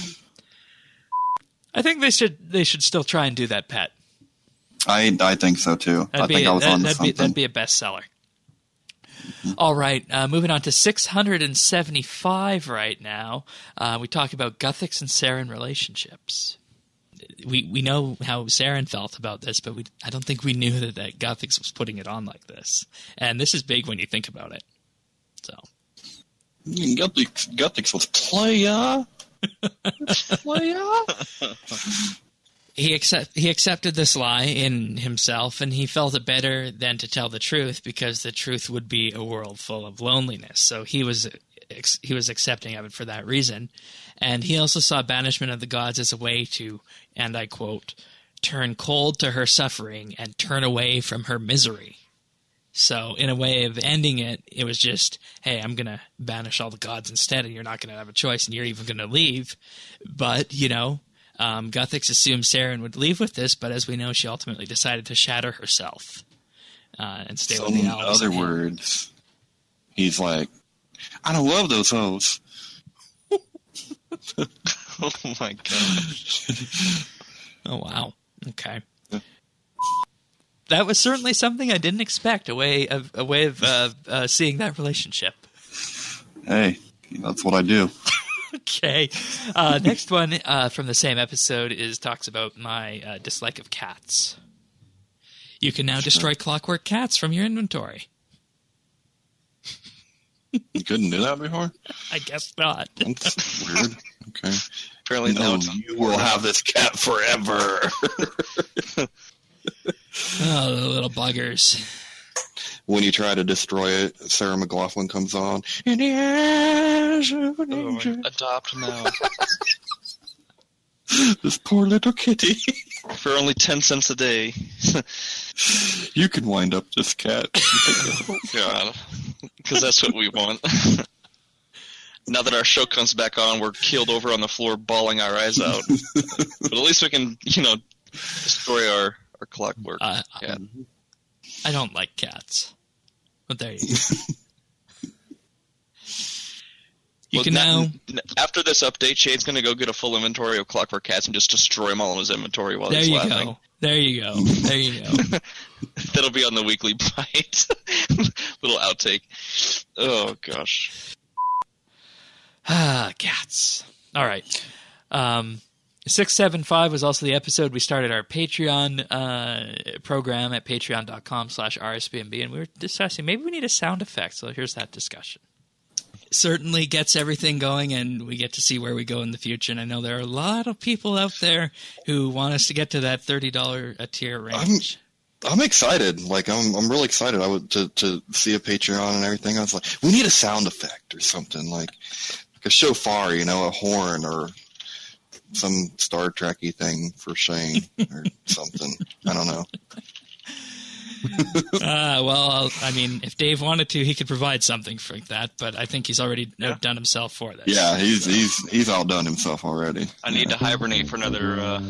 I think they should they should still try and do that, Pat. I I think so too. That'd I be, think I was that, on to that'd something. be that'd be a bestseller. Mm-hmm. All right, uh, moving on to six hundred seventy-five right now. Uh, we talk about Guthix and Saren relationships. We we know how Saren felt about this, but we I don't think we knew that, that Guthix was putting it on like this. And this is big when you think about it. So Guthix, Guthix was playa. playa. He accept he accepted this lie in himself, and he felt it better than to tell the truth, because the truth would be a world full of loneliness. So he was he was accepting of it for that reason, and he also saw banishment of the gods as a way to, and I quote, turn cold to her suffering and turn away from her misery. So in a way of ending it, it was just, hey, I'm going to banish all the gods instead, and you're not going to have a choice, and you're even going to leave. But, you know, um, Guthix assumed Saren would leave with this, but as we know, she ultimately decided to shatter herself uh, and stay So with the in elves. other words, he's like, I don't love those hoes. Oh my god. Oh, wow. Okay. That was certainly something I didn't expect, a way of a way of uh, uh, seeing that relationship. Hey, that's what I do. Okay. Uh, next one uh, from the same episode is talks about my uh, dislike of cats. You can now destroy clockwork cats from your inventory. You couldn't do that before? I guess not. That's weird. Okay. Apparently now No, it's you will have this cat forever. Oh, the little buggers. When you try to destroy it, Sarah McLachlan comes on. In the eyes of an oh, angel. adopt now This poor little kitty. for only ten cents a day. You can wind up this cat. Oh god, because that's what we want. Now that our show comes back on, we're keeled over on the floor, bawling our eyes out. But at least we can, you know, destroy our our clockwork. Uh, cat. I don't like cats. But there you go. You Well, can now... n- after this update, Shade's going to go get a full inventory of clockwork cats and just destroy them all in his inventory while There he's you laughing. go. There you go. There you go. That'll be on the weekly bite. Little outtake. Oh, gosh. Ah, cats. All right. Um, six seven five was also the episode we started our Patreon uh, program at patreon.com slash RSBNB, and we were discussing maybe we need a sound effect, so here's that discussion. Certainly gets everything going, and we get to see where we go in the future, and I know there are a lot of people out there who want us to get to that thirty dollars a tier range. I'm, I'm excited. Like, I'm I'm really excited I would, to, to see a Patreon and everything. I was like, we need a sound effect or something, like, like a shofar, you know, a horn or some Star Trek-y thing for Shane or something. I don't know. uh, well, I'll, I mean, if Dave wanted to, he could provide something for that, but I think he's already outdone himself for this. Yeah, he's he's he's outdone himself already. I need to hibernate for another... Uh...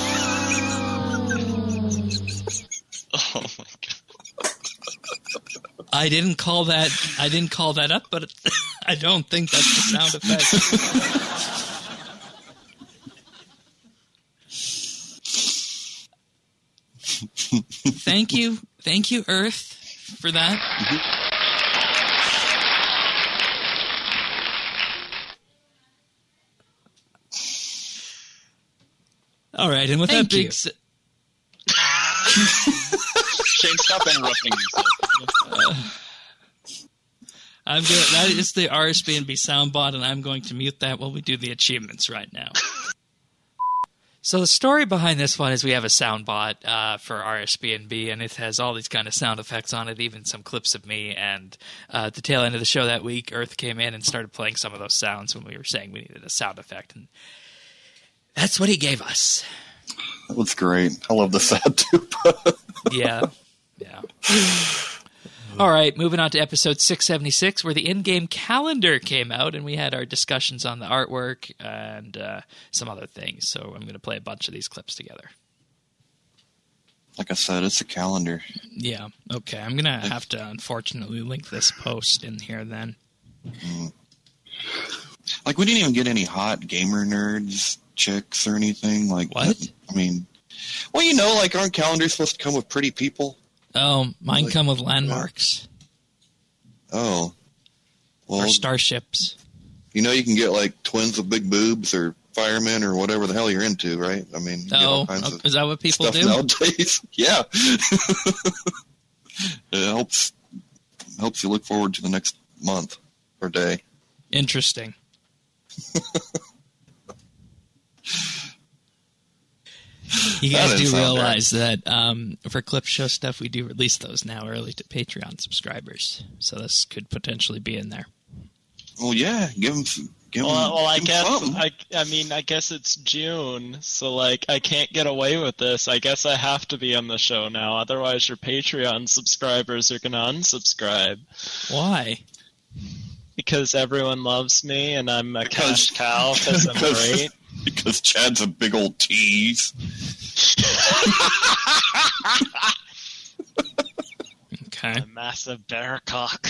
Oh, my God. I didn't call that. I didn't call that up, but I don't think that's the sound effect. Thank you, thank you, Earth, for that. All right, and with Thank that big. you. S- Shane, stop interrupting yourself. I'm going. That is the R S B N B soundbot, and I'm going to mute that while we do the achievements right now. So the story behind this one is we have a soundbot uh, for R S B N B, and it has all these kind of sound effects on it, even some clips of me. And uh, at the tail end of the show that week, Earth came in and started playing some of those sounds when we were saying we needed a sound effect, and that's what he gave us. That was great. I love the sad tube. Yeah, yeah. All right, moving on to episode six seventy-six, where the in-game calendar came out, and we had our discussions on the artwork and uh, some other things. So I'm going to play a bunch of these clips together. Like I said, it's a calendar. Yeah. Okay. I'm gonna have to unfortunately link this post in here then. Mm. Like we didn't even get any hot gamer nerds, chicks, or anything. Like what? I mean, well, you know, like aren't calendars supposed to come with pretty people? Oh, mine like, come with landmarks. Oh. Well, or starships. You know, you can get like twins with big boobs or firemen or whatever the hell you're into, right? I mean, you get all oh, kinds of is that what people stuff do nowadays? Yeah, it helps helps you look forward to the next month or day. Interesting. You guys do realize bad. that um, for Clip Show stuff, we do release those now early to Patreon subscribers, so this could potentially be in there. Well, yeah, give them. Some, give well, them, well I give guess them I, I mean, I guess it's June, so like I can't get away with this. I guess I have to be on the show now, otherwise your Patreon subscribers are gonna unsubscribe. Why? Because everyone loves me and I'm a cash cow because I'm great. Because Chad's a big old tease. Okay. A massive bear cock.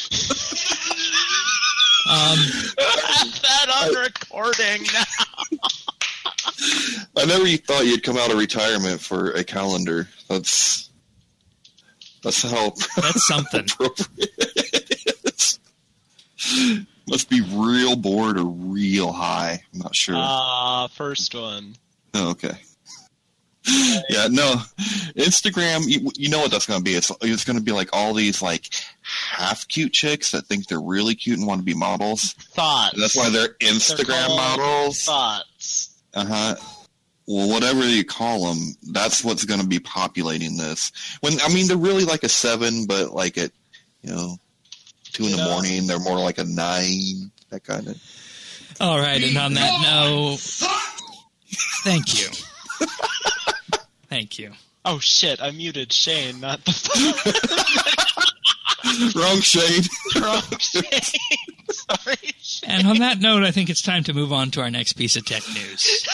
um, Have that on recording now. I never thought you'd come out of retirement for a calendar. That's that's how. That's something. Must be real bored or real high. I'm not sure. Ah, uh, first one. Oh, okay. Yeah, no. Instagram, you, you know what that's going to be. It's, it's going to be like all these like half cute chicks that think they're really cute and want to be models. Thoughts. And that's why they're Instagram they're models. Thoughts. Uh-huh. Well, whatever you call them, that's what's going to be populating this. When I mean, they're really like a seven, but like at, you know, two in you the know, morning, they're more like a nine, that kind of. All right, and on that note, thank you. Thank you. Oh, shit, I muted Shane, not the Wrong Shane. Wrong Shane. Sorry, Shane. And on that note, I think it's time to move on to our next piece of tech news.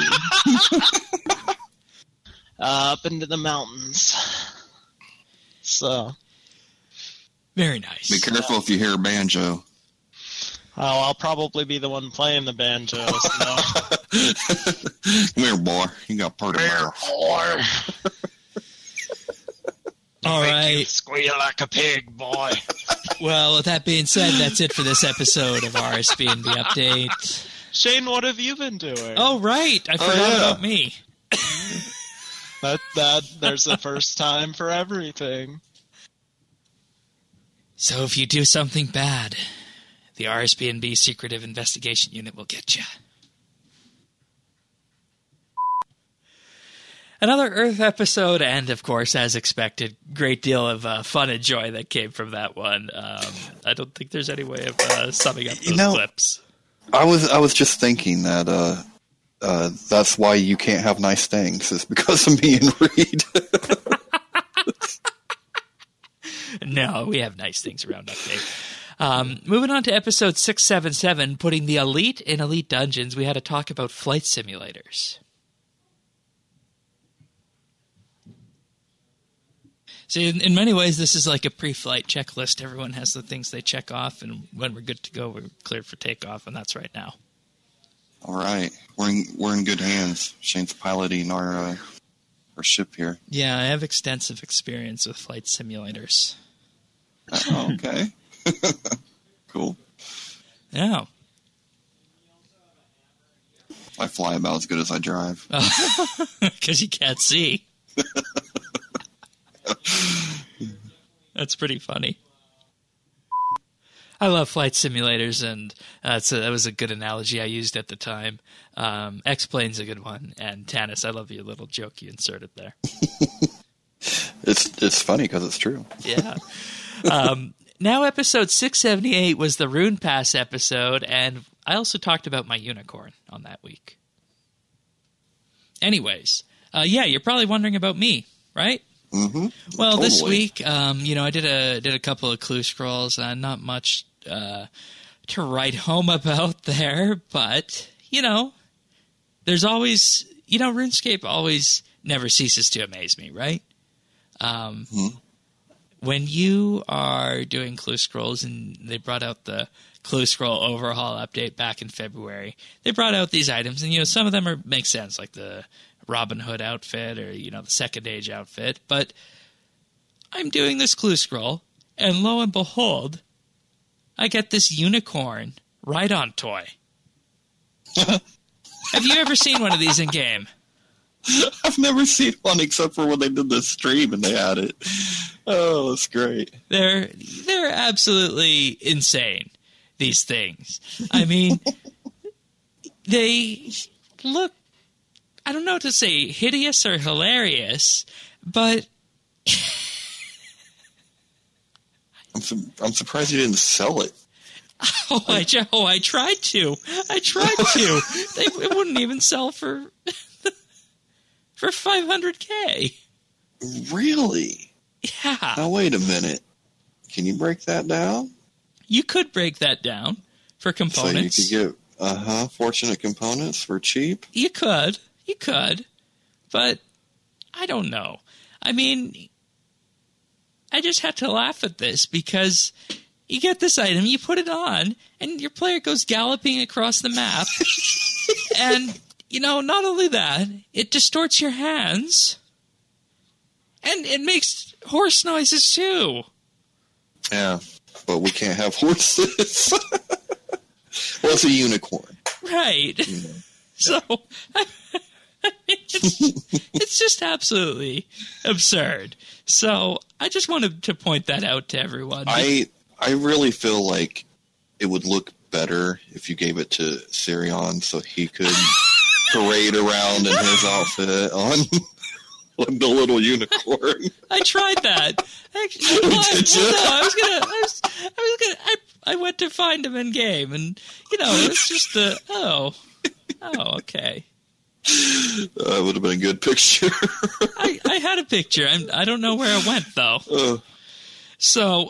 uh, up into the mountains. So. Very nice. Be careful if you hear a banjo. Oh, I'll probably be the one playing the banjo. So. Come here, boy. You got part of bear. Boy. All right. Squeal like a pig, boy. Well, with that being said, that's it for this episode of R S B N B Update. Shane, what have you been doing? Oh, right. I forgot oh, yeah. about me. that, that, there's a first time for everything. So if you do something bad, the R S B N B Secretive Investigation Unit will get you. Another Earth episode, and of course, as expected, great deal of uh, fun and joy that came from that one. Um, I don't think there's any way of uh, summing up those you know, clips. I was I was just thinking that uh, uh, that's why you can't have nice things, is because of me and Reed. No, we have nice things around Update. Um, moving on to episode six seventy-seven, putting the elite in elite dungeons, we had to talk about flight simulators. So in, in many ways, this is like a pre-flight checklist. Everyone has the things they check off, and when we're good to go, we're cleared for takeoff, and that's right now. All right, we're in, we're in good hands. Shane's piloting our uh, our ship here. Yeah, I have extensive experience with flight simulators. Oh, okay. Cool. Yeah. I fly about as good as I drive. Because you can't see. That's pretty funny. I love flight simulators, and uh, so that was a good analogy I used at the time. Um, X-Plane's a good one, and Tanis, I love your little joke you inserted there. It's it's funny because it's true. Yeah. Um, now episode six seventy-eight was the Rune Pass episode, and I also talked about my unicorn on that week. Anyways, uh, yeah, you're probably wondering about me, right? Mm-hmm. Well, totally. This week, um, you know, I did a did a couple of clue scrolls. Uh, not much uh, to write home about there, but you know, there's always, you know, RuneScape always never ceases to amaze me, right? Um, Hmm. When you are doing Clue Scrolls, and they brought out the Clue Scroll overhaul update back in February, they brought out these items, and you know some of them are make sense, like the Robin Hood outfit or you know the Second Age outfit. But I'm doing this Clue Scroll, and lo and behold, I get this unicorn ride-on toy. Have you ever seen one of these in game? I've never seen one except for when they did the stream and they had it. Oh, that's great. They're they're absolutely insane, these things. I mean, they look, I don't know what to say, hideous or hilarious, but I'm su- I'm surprised you didn't sell it. oh, I, oh, I tried to. I tried to. They, it wouldn't even sell for for five hundred K. Really? Yeah. Now, wait a minute. Can you break that down? You could break that down for components. So you could get, uh-huh, fortunate components for cheap? You could. You could. But I don't know. I mean, I just had to laugh at this because you get this item, you put it on, and your player goes galloping across the map. And, you know, not only that, it distorts your hands. And it makes horse noises, too. Yeah, but we can't have horses. Well, it's a unicorn. Right. Yeah. So, I mean, it's, it's just absolutely absurd. So, I just wanted to point that out to everyone. I I really feel like it would look better if you gave it to Sirion so he could parade around in his outfit on, on the little unicorn. I tried that. Actually, well, I, Did you? well, no, I was gonna. I was. I was gonna. I, I went to find him in game, and you know, it's just the oh, oh, okay. That would have been a good picture. I, I had a picture. I'm, I don't know where it went though. Uh. So.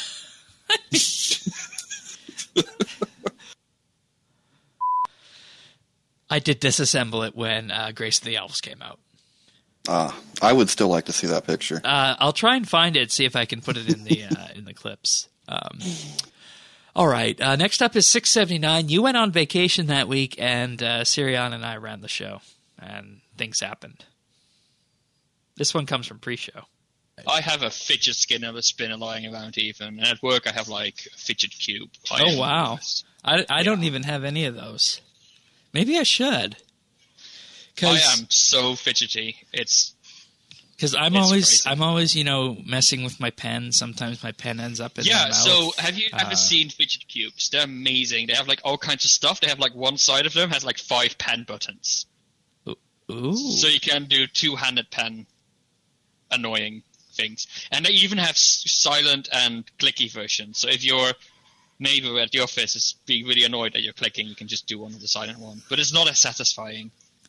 I did disassemble it when uh, Grace of the Elves came out. Ah, I would still like to see that picture. Uh, I'll try and find it, see if I can put it in the uh, in the clips. Um, all right. Uh, next up is six seventy-nine. You went on vacation that week, and uh, Sirion and I ran the show, and things happened. This one comes from pre-show. I have a fidget spinner that's been lying around even, and at work I have like a fidget cube. I Oh, am wow. impressed. I, I don't even have any of those. Maybe I should. I am so fidgety. It's Because I'm It's always, crazy. I'm always, you know, messing with my pen. Sometimes my pen ends up in yeah. my mouth. So have you ever Uh, seen fidget cubes? They're amazing. They have like all kinds of stuff. They have like one side of them has like five pen buttons, Ooh. so you can do two-handed pen, annoying things. And they even have s- silent and clicky versions. So if your neighbor at the office is being really annoyed that you're clicking, you can just do one with the silent one. But it's not as satisfying.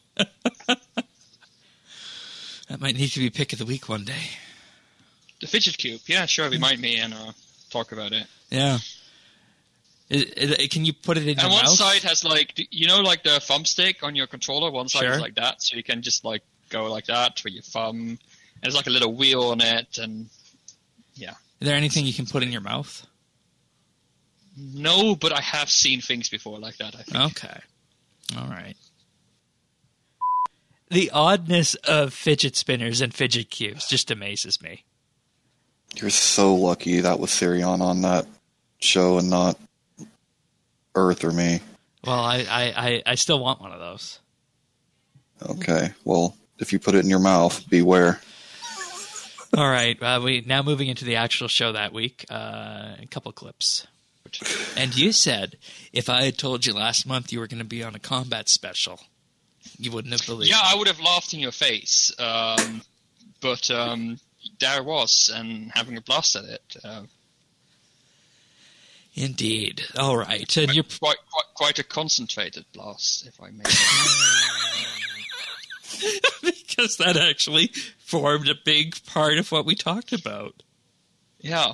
That might need to be pick of the week one day. The fidget cube, yeah, sure. Remind me and uh, talk about it. Yeah. It, it, can you put it in And your one mouth? side has like, the- you know, like the thumbstick on your controller. One side Sure. is like that, so you can just like go like that with your thumb. And there's like a little wheel on it, and yeah. Is there anything you can put in your mouth? No, but I have seen things before like that. I think. Okay. All right. The oddness of fidget spinners and fidget cubes just amazes me. You're so lucky that was Sirion on that show and not Earth or me. Well, I, I, I, I still want one of those. Okay, well, if you put it in your mouth, beware. All right. Uh, we now moving into the actual show that week. Uh, a couple clips. And you said if I had told you last month you were going to be on a combat special, you wouldn't have believed. Yeah, me. I would have laughed in your face. Um, but um, there I was, and having a blast at it. Uh, Indeed. All right. And you're quite, quite, quite a concentrated blast, if I may. because that actually formed a big part of what we talked about. Yeah.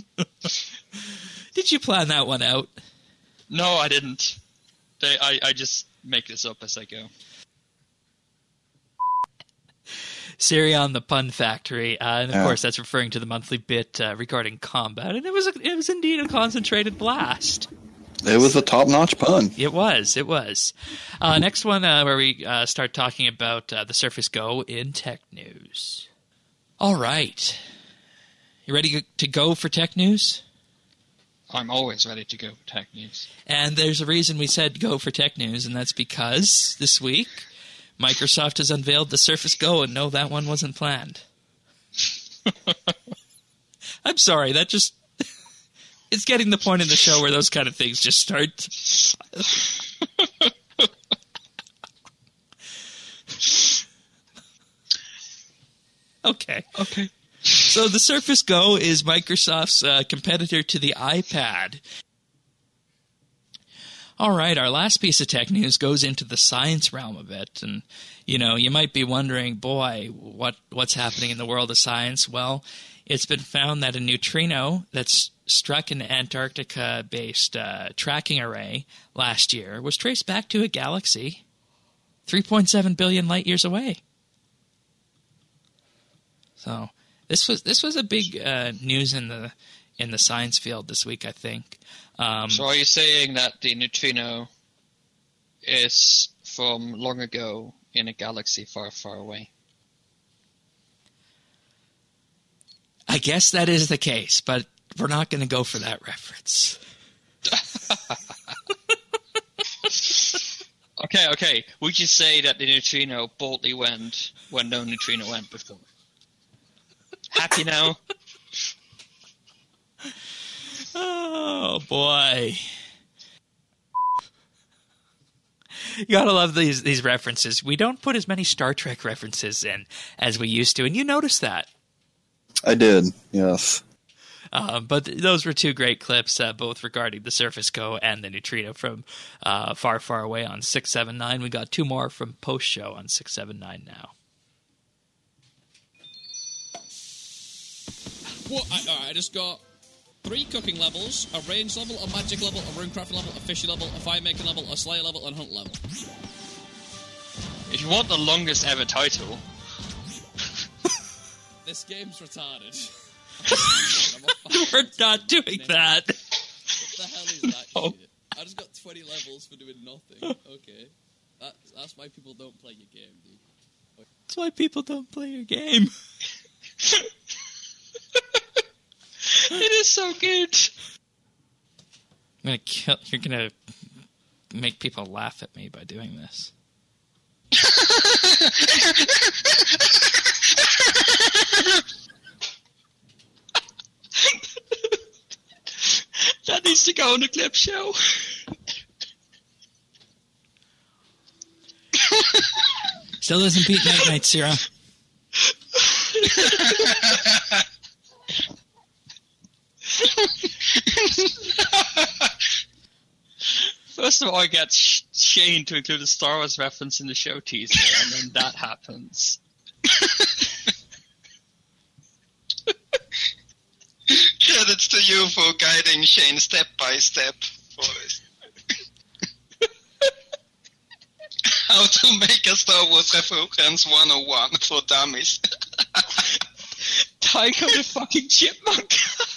Did you plan that one out? No, I didn't. They, I, I just make this up as I go. Sirion the Pun Factory, uh, and of Yeah. course that's referring to the monthly bit uh, regarding combat, and it was a, it was indeed a concentrated blast. It was a top-notch pun. It was, it was. Uh, next one, uh, where we uh, start talking about uh, the Surface Go in tech news. All right, you ready to go for tech news? I'm always ready to go for tech news. And there's a reason we said go for tech news, and that's because this week Microsoft has unveiled the Surface Go, and no, that one wasn't planned. I'm sorry, that just... It's getting the point in the show where those kind of things just start. Okay. Okay. So the Surface Go is Microsoft's uh, competitor to the iPad. All right, our last piece of tech news goes into the science realm of it. And, you know, you might be wondering, boy, what what's happening in the world of science? Well, it's been found that a neutrino that's struck an Antarctica-based uh, tracking array last year was traced back to a galaxy three point seven billion light-years away. So this was this was a big uh, news in the in the science field this week, I think. Um, So are you saying that the neutrino is from long ago in a galaxy far, far away? I guess that is the case, but we're not going to go for that reference. Okay, okay. Would you say that the neutrino boldly went when no neutrino went before? Happy now? Oh, boy. You gotta love these these references. We don't put as many Star Trek references in as we used to, and you noticed that. I did, yes. Uh, but th- those were two great clips, uh, both regarding the Surface Go and the neutrino from uh, Far, Far Away on six seven nine. We got two more from Post Show on six seven nine now. What? I, alright, I just got three cooking levels, a range level, a magic level, a runecrafting level, a fishy level, a fire making level, a slayer level, and a hunt level. If you want the longest ever title... This game's retarded. We're not doing that. What the hell is that No. shit? I just got twenty levels for doing nothing. Okay. That, that's why people don't play your game, dude. Okay. That's why people don't play your game. It is so good. I'm gonna kill. You're gonna make people laugh at me by doing this. That needs to go on the clip show. Still doesn't beat Night Night, Sarah. First of all, I get Sh- Shane to include a Star Wars reference in the show teaser, and then that happens. Credits to you for guiding Shane step by step for this. How to make a Star Wars reference one oh one for dummies. Tycho the fucking chipmunk.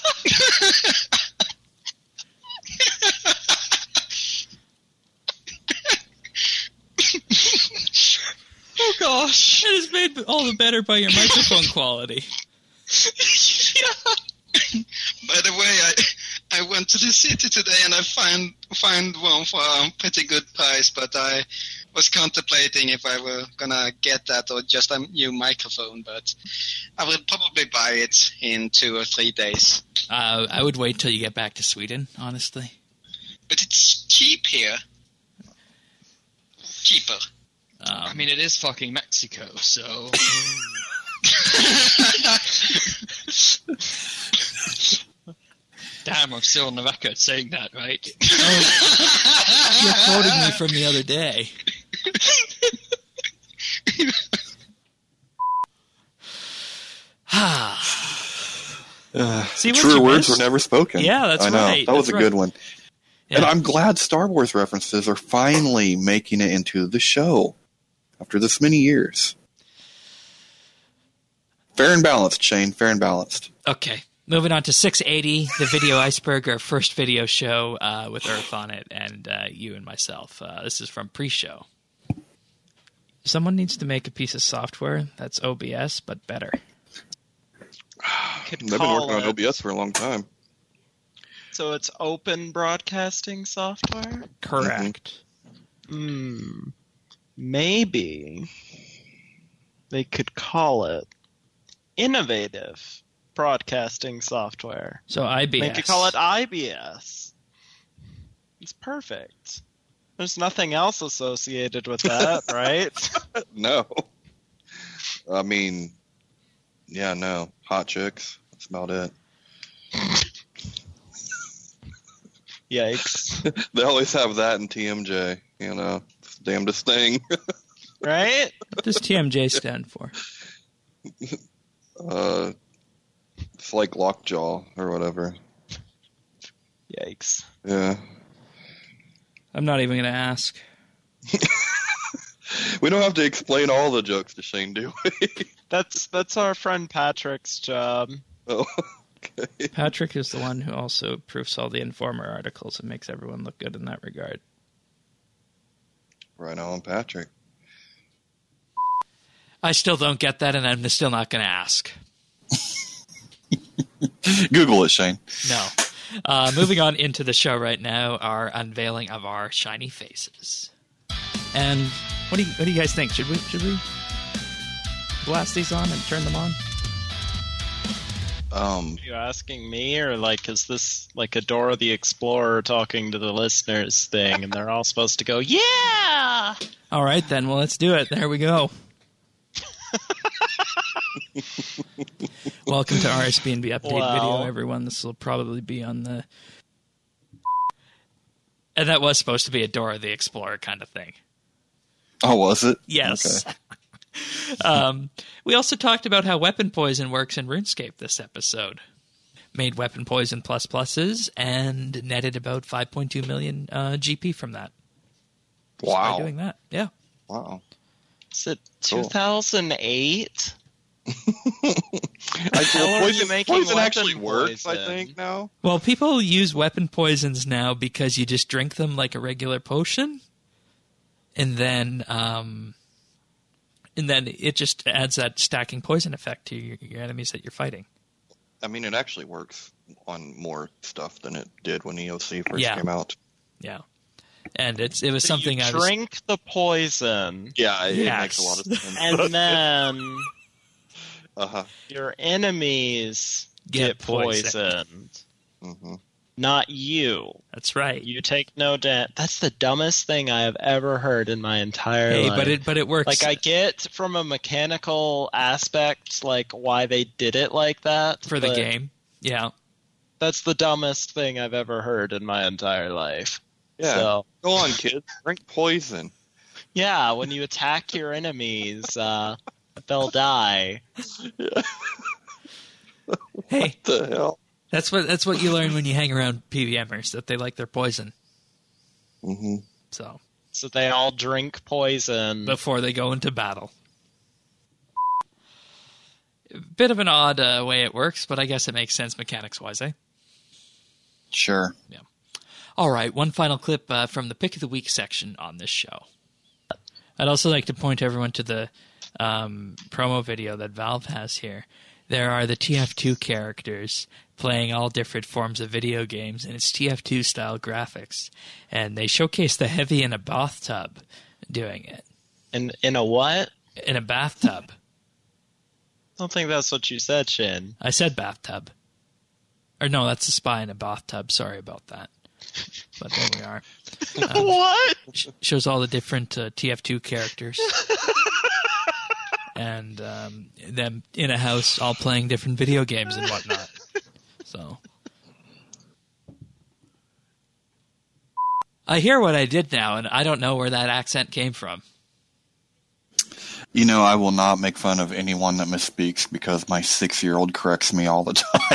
Oh gosh. It is made all the better by your microphone quality. Yeah. By the way, I I went to the city today and I find find one for a pretty good price, but I was contemplating if I were gonna get that or just a new microphone, but I will probably buy it in two or three days. Uh, I would wait till you get back to Sweden, honestly. But it's cheap here. Cheaper. Um, I mean, it is fucking Mexico, so... Damn, I'm still on the record saying that, right? Oh, you're quoting me from the other day. Uh, See what truer you words missed? were never spoken. Yeah, that's I know. right, That was that's a good right. one. Yeah. And I'm glad Star Wars references are finally making it into the show after this many years. Fair and balanced, Shane. Fair and balanced. Okay. Moving on to six eighty, the Video Iceberg, our first video show uh, with Earth on it, and uh, you and myself. Uh, this is from pre-show. Someone needs to make a piece of software that's O B S, but better. They've been working on O B S for a long time. So it's open broadcasting software? Correct. Hmm. Maybe they could call it innovative broadcasting software. So I B S. They could call it I B S. It's perfect. There's nothing else associated with that, right? No. I mean, yeah, no. Hot chicks. That's about it. Yikes. They always have that in T M J, you know. It's the damnedest thing. Right? What does T M J stand for? Uh, it's like Lockjaw or whatever. Yikes. Yeah. I'm not even going to ask. We don't have to explain all the jokes to Shane, do we? That's that's our friend Patrick's job. Oh, okay. Patrick is the one who also proofs all the Informer articles and makes everyone look good in that regard. Right on, Patrick. I still don't get that, and I'm still not going to ask. Google it, Shane. No. Uh, moving on into the show right now, our unveiling of our shiny faces. And what do you what do you guys think? Should we should we blast these on and turn them on? Um, Are you asking me, or like is this like a Dora the Explorer talking to the listeners thing, and they're all supposed to go, yeah? All right, then. Well, let's do it. There we go. Welcome to R S B N B Update Wow. video, everyone. This will probably be on the... And that was supposed to be a Dora the Explorer kind of thing. Oh, was it? Yes. Okay. um, we also talked about how weapon poison works in RuneScape this episode. Made weapon poison plus pluses and netted about five point two million uh, G P from that. Just Wow. by doing that, yeah. Wow. Is it Cool. two thousand eight? I feel How are you poison, making poison weapon actually works, I poison? think, now. Well, people use weapon poisons now because you just drink them like a regular potion, and then um, and then it just adds that stacking poison effect to your, your enemies that you're fighting. I mean, it actually works on more stuff than it did when E O C first Yeah. came out. Yeah, and it's it was So something you I was drink the poison, Yeah, it, Yes. it makes a lot of sense. and then uh-huh. your enemies Get get poisoned. Mm-hmm. Not you. That's right. You take no damage. That's the dumbest thing I have ever heard in my entire Hey, life. but it but it works. Like, I get from a mechanical aspect, like, why they did it like that. for the but game. Yeah. That's the dumbest thing I've ever heard in my entire life. Yeah. So, Go on, kids. Drink poison. yeah, when you attack your enemies, uh, they'll die. Hey, What the hell? that's what that's what you learn when you hang around PVMers, that they like their poison. Mm-hmm. So So they all drink poison. before they go into battle. Bit of an odd uh, way it works, but I guess it makes sense mechanics-wise, eh? Sure. All right, one final clip uh, from the Pick of the Week section on this show. I'd also like to point everyone to the um, promo video that Valve has here. There are the T F two characters playing all different forms of video games, and it's T F two style graphics. And they showcase the Heavy in a bathtub doing it. In, in a what? In a bathtub. I don't think that's what you said, Shin. I said bathtub. Or no, that's a spy in a bathtub. Sorry about that. But there we are. Um, What? sh- shows all the different uh, T F two characters. And um, them in a house all playing different video games and whatnot. So I hear what I did now, and I don't know where that accent came from. You know, I will not make fun of anyone that misspeaks because my six-year-old corrects me all the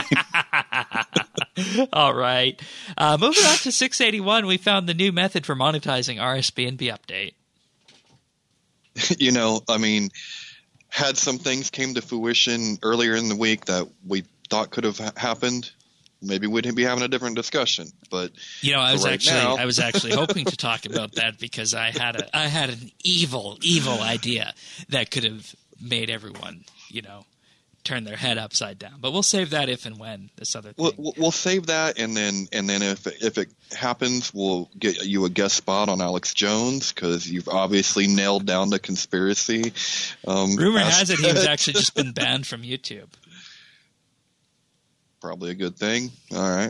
time. All right. Uh, moving on to six eighty-one, we found the new method for monetizing R S B N B Update. You know, I mean, had some things came to fruition earlier in the week that we thought could have ha- happened, maybe we'd be having a different discussion. But you know, I was right actually now... I was actually hoping to talk about that because I had a I had an evil evil idea that could have made everyone, you know, turn their head upside down. But we'll save that if and when this other thing. We'll, we'll save that, and then and then if if it happens, we'll get you a guest spot on Alex Jones because you've obviously nailed down the conspiracy. Um, Rumor has it he's actually just been banned from YouTube. Probably a good thing. All right.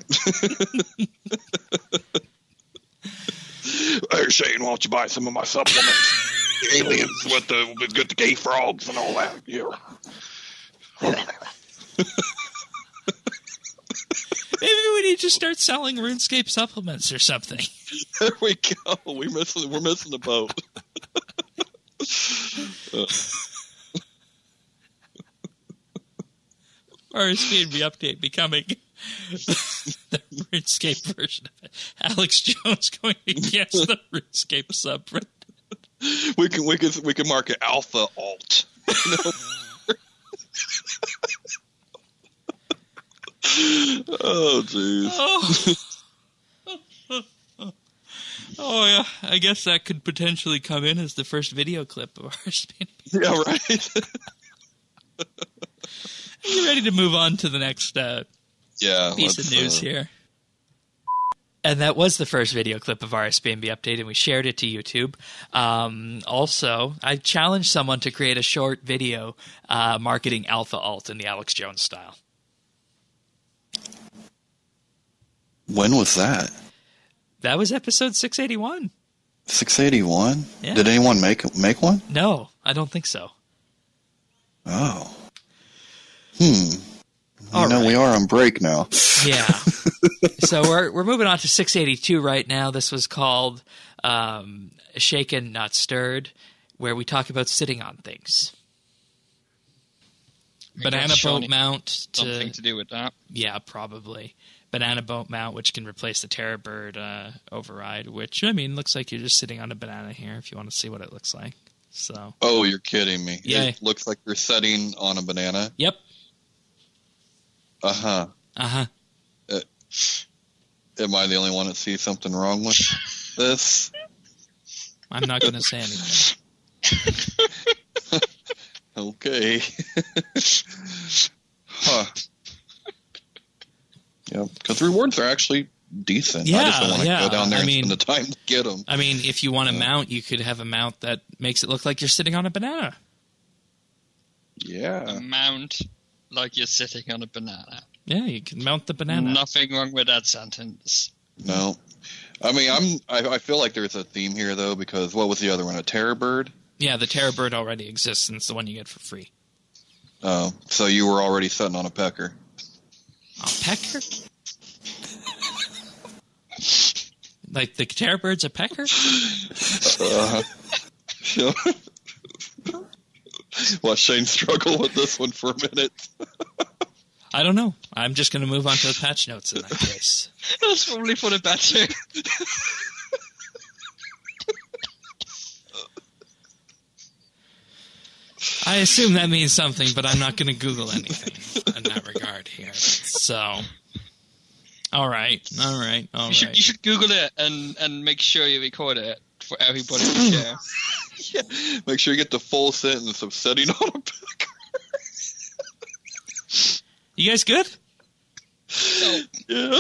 Hey Shane, why don't you buy some of my supplements? Aliens with the with the gay frogs and all that. Yeah. Maybe we need to start selling RuneScape supplements or something. There we go. We missing. We're missing the boat. uh. R S P and B update becoming the RuneScape version of it. Alex Jones going against the RuneScape subreddit. We can we can we can mark it Alpha Alt. You know? Oh, jeez. Oh. Oh, yeah. I guess that could potentially come in as the first video clip of our spin. Yeah, right. Are you ready to move on to the next uh, yeah, piece of news uh... here? And that was the first video clip of R S B N B Update, and we shared it to YouTube. Um, also, I challenged someone to create a short video uh, marketing Alpha Alt in the Alex Jones style. When was that? That was episode six eighty-one. six eighty-one? Yeah. Did anyone make make one? No, I don't think so. Oh. Hmm. All you know, right. we are on break now. Yeah. So we're we're moving on to six eighty-two right now. This was called um, Shaken, Not Stirred, where we talk about sitting on things. Banana boat mount. To, something to do with that. Yeah, probably. Banana boat mount, which can replace the Terror Bird uh, override, which, I mean, looks like you're just sitting on a banana here if you want to see what it looks like. So. Oh, you're kidding me. Yeah. It looks like you're sitting on a banana? Yep. Uh-huh. Uh-huh. Uh, am I the only one that sees something wrong with this? I'm not going to say anything. Okay. Huh. Yeah, because rewards are actually decent. Yeah, I just don't want to yeah. go down there I and mean, spend the time to get them. I mean, if you want a Yeah. mount, you could have a mount that makes it look like you're sitting on a banana. Yeah. A mount like you're sitting on a banana. Yeah, you can mount the banana. Nothing wrong with that sentence. No. I mean, I'm. I, I feel like there's a theme here, though, because what was the other one? A Terror Bird? Yeah, the Terror Bird already exists, and it's the one you get for free. Oh, so you were already sitting on a pecker. A pecker? Like the Terror Bird's a pecker? Uh, yeah. Watch Shane struggle with this one for a minute. I don't know. I'm just going to move on to the patch notes in that case. That's probably for the better. I assume that means something, but I'm not going to Google anything in that regard here. So, all right, all right, all you should, right. You should Google it and, and make sure you record it for everybody to share. Yeah. Make sure you get the full sentence of sitting on a pecker. You guys good? No. Yeah.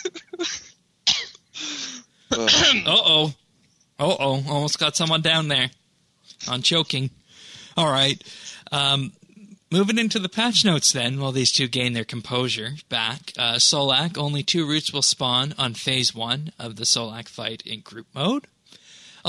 uh, Uh-oh. Uh-oh. Almost got someone down there on choking. All right. Um, moving into the patch notes then, while these two gain their composure back. Uh, Solak, only two roots will spawn on phase one of the Solak fight in group mode. Oh.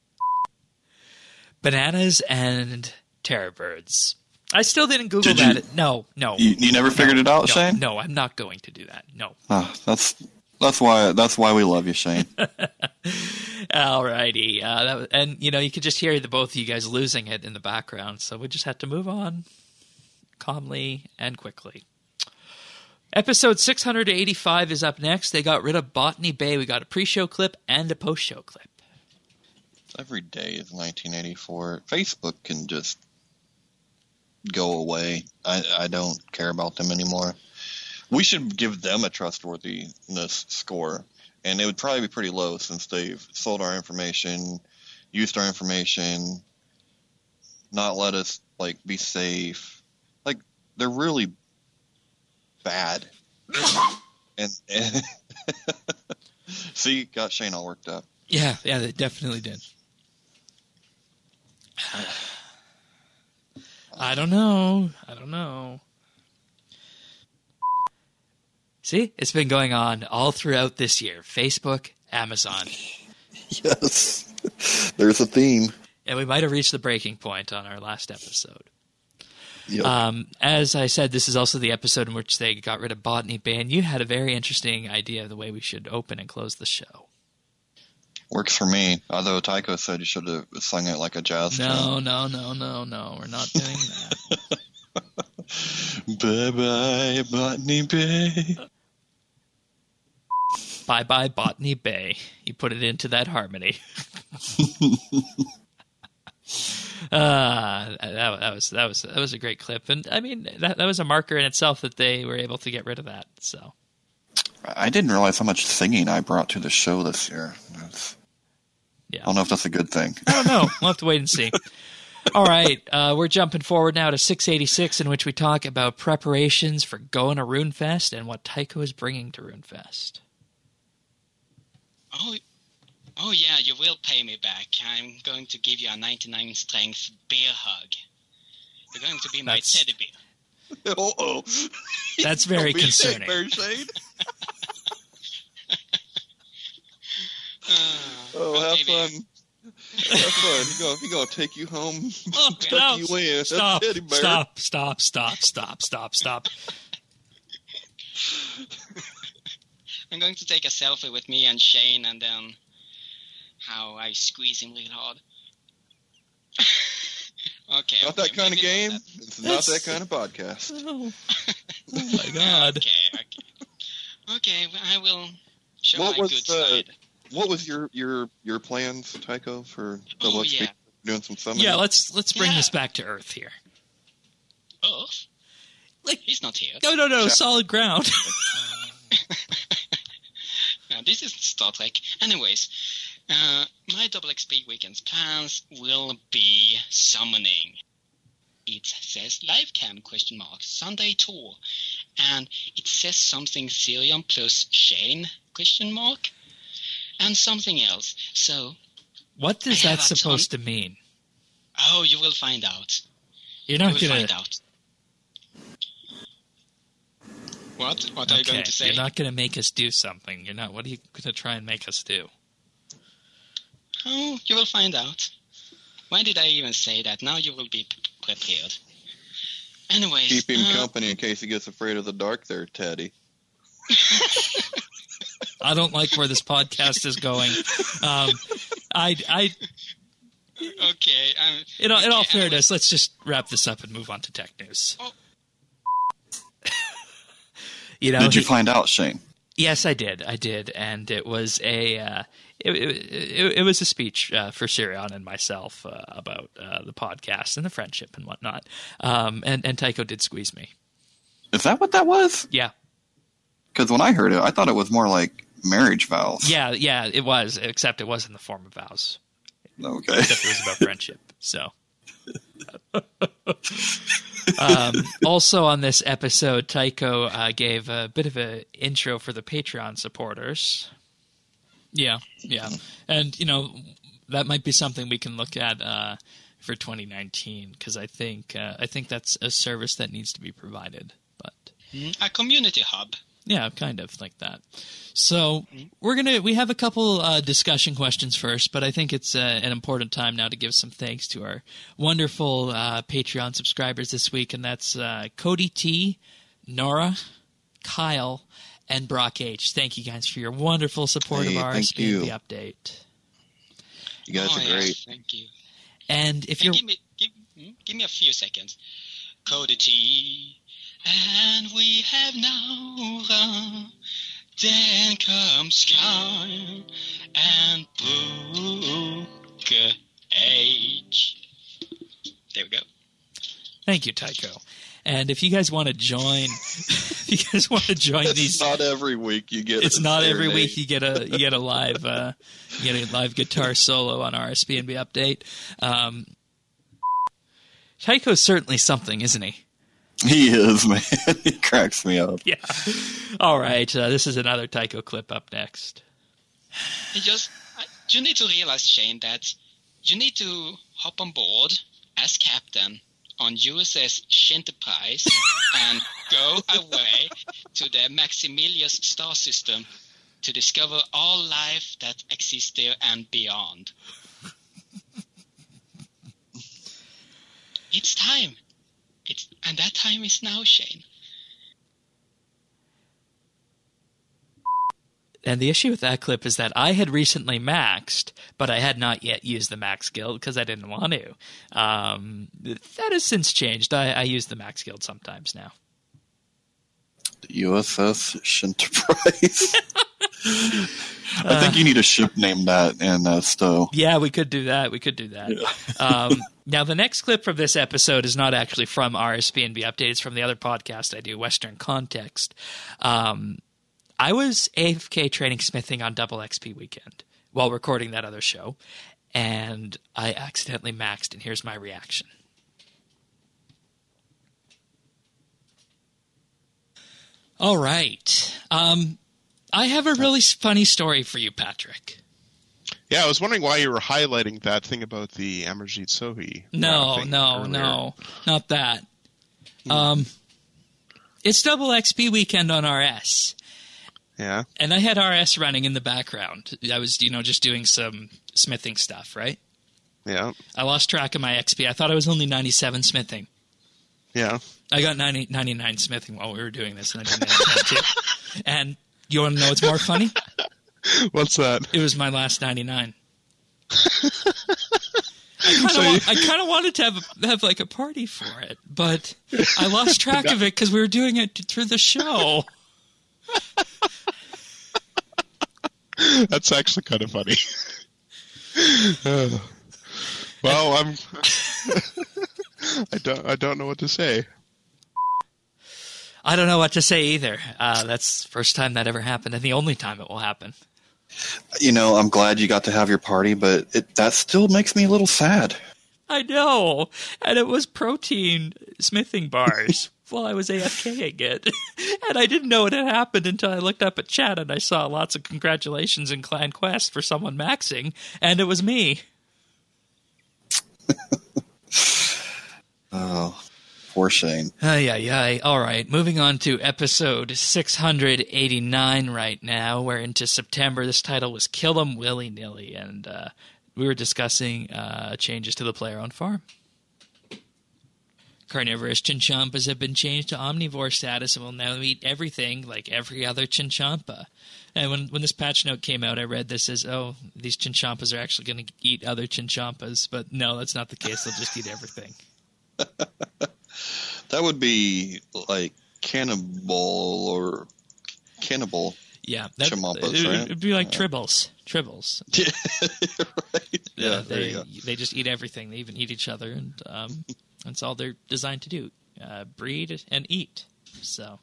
Bananas and Terror Birds. I still didn't Google Did you- that. No, no. you, you never figured no, it out, no, Shane? No, I'm not going to do that. No. Ah, that's that's why that's why we love you, Shane. Alrighty, uh, that was, and you know you could just hear the both of you guys losing it in the background, so we just had to move on calmly and quickly. Episode six hundred eighty-five is up next. They got rid of Botany Bay. We got a pre-show clip and a post-show clip. Every day is nineteen eighty-four. Facebook can just go away. I, I don't care about them anymore. We should give them a trustworthiness score, and it would probably be pretty low since they've sold our information, used our information, not let us like be safe. Like they're really bad. and, and see, got Shane all worked up. Yeah, yeah, they definitely did. I don't know. I don't know. See, it's been going on all throughout this year. Facebook, Amazon. Yes. There's a theme. And we might have reached the breaking point on our last episode. Yep. Um, as I said, this is also the episode in which they got rid of Botany Bay, and you had a very interesting idea of the way we should open and close the show. Works for me. Although Tycho said you should have sung it like a jazz No, tune. no, no, no, no. We're not doing that. Bye-bye, Botany Bay. Bye-bye, Botany Bay. You put it into that harmony. uh, that, that was that was that was a great clip, and I mean that that was a marker in itself that they were able to get rid of that. So I didn't realize how much singing I brought to the show this year. That's, yeah, I don't know if that's a good thing. I don't know. We'll have to wait and see. All right, uh, we're jumping forward now to six eighty-six, in which we talk about preparations for going to RuneFest and what Tycho is bringing to RuneFest. Oh, oh yeah, you will pay me back. I'm going to give you a ninety-nine strength bear hug. You're going to be my That's- teddy bear. Uh-oh. That's very Don't be a concerning. bear shade. Uh, Oh, have maybe- fun. Have fun. He gonna, he gonna take you home. Oh, tuck no. you in. Stop, Teddy bear. stop, stop, stop, stop, stop, stop. I'm going to take a selfie with me and Shane, and then how I squeeze him really hard. okay. Not okay, that kind of maybe game. not It's not that kind of podcast. Oh, oh my that. God. Okay, okay. Okay, well, I will show What my was good the- side. What was your your your plans, Tycho, for Double Oh, X P? yeah. Doing some summoning? Yeah, let's let's bring Yeah. this back to Earth here. Earth? Like- He's not here. No, no, no, Sure. solid ground. Yeah, this is Star Trek. Anyways, uh, my Double X P Weekends plans will be summoning. It says live cam question mark Sunday tour, and it says something Therion plus Shane question mark, and something else. So, What is I that have a ton- supposed to mean? oh, you will find out. You're You not will gonna. find out. What? What are you Okay, going to say? you're not gonna make us do something. You're not. What are you gonna try and make us do? Oh, you will find out. Why did I even say that? Now you will be p- prepared. Anyways, Keep him uh, company in case he gets afraid of the dark there, Teddy. I don't like where this podcast is going. Um, I, I, okay. Um, in all, in all okay, fairness, let's just wrap this up and move on to tech news. Oh. You know, Did you he- find out, Shane? Yes, I did. I did, and it was a uh, it, it, it, it was a speech uh, for Sirion and myself uh, about uh, the podcast and the friendship and whatnot. Um, and and Tycho did squeeze me. Is that what that was? Yeah, Because when I heard it, I thought it was more like marriage vows. yeah, yeah. It was, except it was in the form of vows. Okay. Except it was about friendship. So. um, also on this episode, Tycho uh, gave a bit of an intro for the Patreon supporters. Yeah, yeah. And, you know, that might be something we can look at uh, for twenty nineteen, because I think uh, I think that's a service that needs to be provided. But a community hub. yeah, kind of like that. So we're gonna we have a couple uh, discussion questions first, but I think it's uh, an important time now to give some thanks to our wonderful uh, Patreon subscribers this week, and that's uh, Cody T, Nora, Kyle, and Brock H. Thank you guys for your wonderful support Hey, of ours thank in you. the update. You guys oh, are yeah, great. thank you. And if Hey, you're give me give, hmm, give me a few seconds. Cody T, and we have now run. Then comes Kyle and Book H. There we go. Thank you, Tycho. And if you guys want to join, if you guys want to join it's these, not every week you get. It's a not serenade. every week you get a you get a live uh, you get a live guitar solo on R S B N B Update. Um, Tycho's certainly something, isn't he? He is, man. He cracks me up. Yeah. All right. Uh, this is another Tycho clip up next. You just you need to realize, Shane, that you need to hop on board as captain on U S S Shinterprise and go away to the Maximilius star system to discover all life that exists there and beyond. It's time. It's, and that time is now, Shane. And the issue with that clip is that I had recently maxed, but I had not yet used the max guild because I didn't want to. Um, that has since changed. I, I use the max guild sometimes now. U S S Shinterprise. I think you need a ship named that in uh, Stowe. Yeah, we could do that. We could do that. Yeah. um, now, the next clip from this episode is not actually from R S B N B Update. It's from the other podcast I do, Western Context. Um, I was A F K training smithing on Double X P weekend while recording that other show, and I accidentally maxed, and here's my reaction. All right. Um, I have a really funny story for you, Patrick. Yeah, I was wondering why you were highlighting that thing about the Amarjeet Sohi. No, no, earlier. no, not that. Hmm. Um, it's Double X P weekend on R S. Yeah. And I had R S running in the background. I was, you know, just doing some smithing stuff, right? Yeah. I lost track of my X P. I thought I was only ninety-seven smithing. Yeah. I got ninety, ninety-nine smithing while we were doing this, and I didn't too. And you want to know what's more funny? What's that? It was my last ninety-nine. I kind of so wa- I kind of wanted to have a, have like a party for it, but I lost track of it because we were doing it through the show. That's actually kind of funny. Uh, well, I'm. I don't. I don't know what to say. I don't know what to say either. Uh, that's the first time that ever happened, and the only time it will happen. You know, I'm glad you got to have your party, but it, that still makes me a little sad. I know, and it was protein smithing bars while I was AFKing it, and I didn't know it had happened until I looked up at chat and I saw lots of congratulations in Clan Quest for someone maxing, and it was me. Oh, poor Shane. Ay, ay, ay. All right, moving on to episode six hundred eighty-nine right now. We're into September. This title was Kill 'em Willy-Nilly, and uh, we were discussing uh, changes to the player-owned farm. Carnivorous Chinchampas have been changed to omnivore status and will now eat everything like every other Chinchampa. And when when this patch note came out, I read this as, oh, these Chinchampas are actually going to eat other Chinchampas. But no, that's not the case. They'll just eat everything. That would be like cannibal or cannibal. Yeah, that, Chimampas, it, right? It'd be like yeah. tribbles. Tribbles. Yeah, right. Yeah, uh, there they you go. they just eat everything. They even eat each other, and um, that's all they're designed to do: uh, breed and eat. So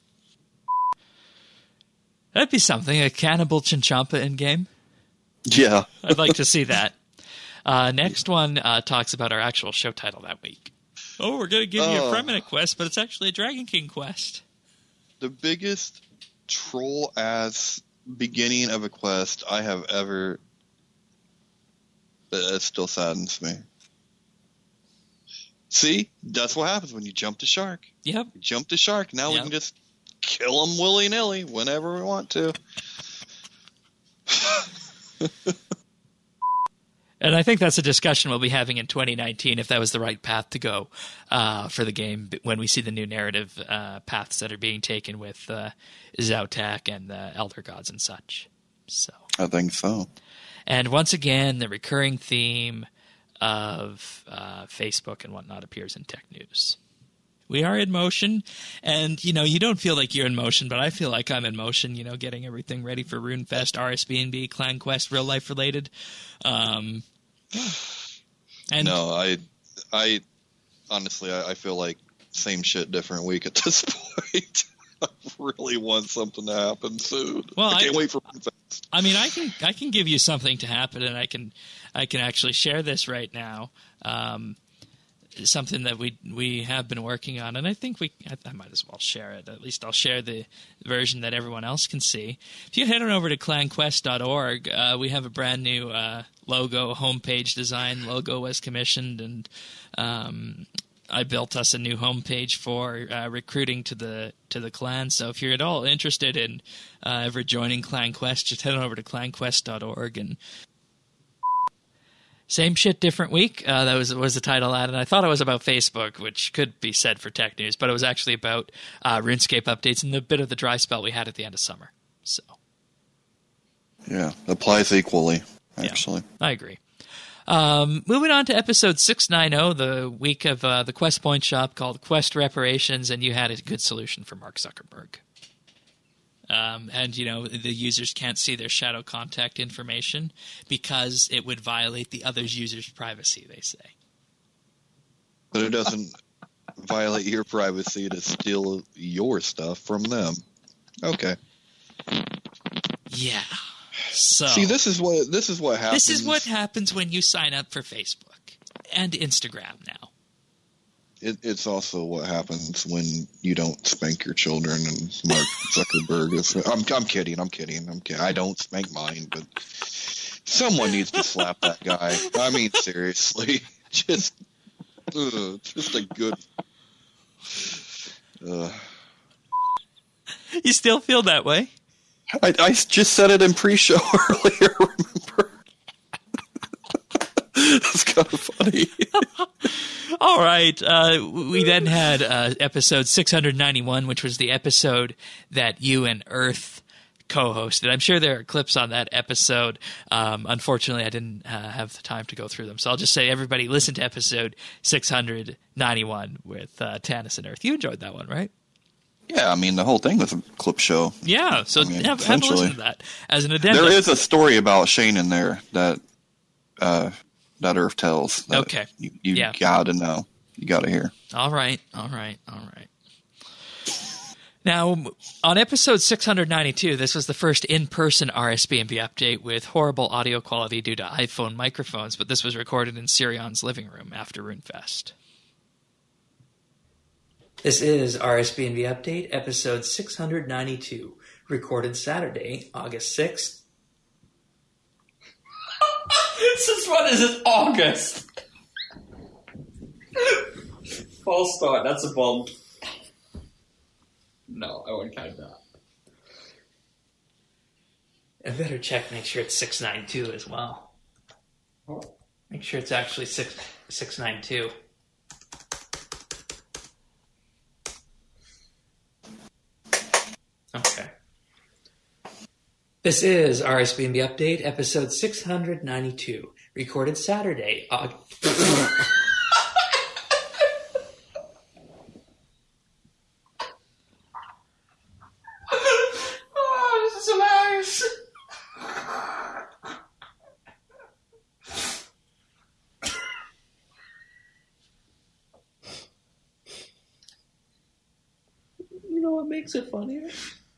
that'd be something. A cannibal Chinchampa in game. Yeah, I'd like to see that. Uh, next one uh, talks about our actual show title that week. Oh, we're going to give you Oh. a Fremennik quest, but it's actually a Dragon King quest. The biggest troll ass beginning of a quest I have ever. That still saddens me. See, that's what happens when you jump to shark. Yep. You jump to shark. Now we Yep. can just kill them willy nilly whenever we want to. And I think that's a discussion we'll be having in twenty nineteen, if that was the right path to go uh, for the game when we see the new narrative uh, paths that are being taken with uh, Zautak and the Elder Gods and such. So I think so. And once again, the recurring theme of uh, Facebook and whatnot appears in Tech News. We are in motion, and, you know, you don't feel like you're in motion, but I feel like I'm in motion, you know, getting everything ready for RuneFest, R S B N B, Clan Quest, real life related. Um, yeah. And no, I, I honestly, I, I feel like same shit, different week at this point. I really want something to happen soon. Well, I can't I, wait for. I mean, I can I can give you something to happen, and I can I can actually share this right now. Um, something that we we have been working on, and I think we I, I might as well share it. At least I'll share the version that everyone else can see. If you head on over to clan quest dot org, uh, we have a brand new uh, logo, homepage design. Logo was commissioned, and um, I built us a new homepage for uh, recruiting to the to the clan. So if you're at all interested in uh, ever joining Clan Quest, just head on over to clan quest dot org and. Same shit, different week. Uh, that was was the title of that, and I thought it was about Facebook, which could be said for tech news, but it was actually about uh, RuneScape updates and the bit of the dry spell we had at the end of summer. So, yeah, applies equally. Actually, yeah, I agree. Um, moving on to episode six ninety, the week of uh, the Quest Point shop called Quest Reparations, and you had a good solution for Mark Zuckerberg. Um, and, you know, the users can't see their shadow contact information because it would violate the other user's privacy, they say. But it doesn't violate your privacy to steal your stuff from them. Okay. Yeah. So see, this is what this is what happens. This is what happens when you sign up for Facebook and Instagram now. It, it's also what happens when you don't spank your children, and Mark Zuckerberg is. I'm, I'm kidding. I'm kidding. I'm kidding. I don't spank mine, but someone needs to slap that guy. I mean, seriously, just, ugh, just a good. Uh. You still feel that way? I, I just said it in pre-show earlier. Remember? That's kind of funny. All right. Uh, we then had uh, episode six ninety-one, which was the episode that you and Earth co-hosted. I'm sure there are clips on that episode. Um, unfortunately, I didn't uh, have the time to go through them. So I'll just say, everybody, listen to episode six ninety-one with uh, Tanis and Earth. You enjoyed that one, right? Yeah, I mean, the whole thing was a clip show. Yeah, so I mean, have, have a listen to that as an addendum. There is a story about Shane in there that uh, that Earth tells. That okay. You, you yeah. gotta know. You gotta hear. All right, all right, all right. Now, on episode six ninety-two, this was the first in-person R S B N B update with horrible audio quality due to iPhone microphones, but this was recorded in Sirion's living room after RuneFest. This is R S B N B Update, episode six ninety-two, recorded Saturday, August sixth. Since when is it August? False start, that's a bomb. No, I wouldn't count that. I better check, make sure it's six ninety-two as well. Make sure it's actually six six ninety-two. Okay. This is R S B N B Update, episode six ninety-two, recorded Saturday, August... Oh, this is hilarious. You know what makes it funnier?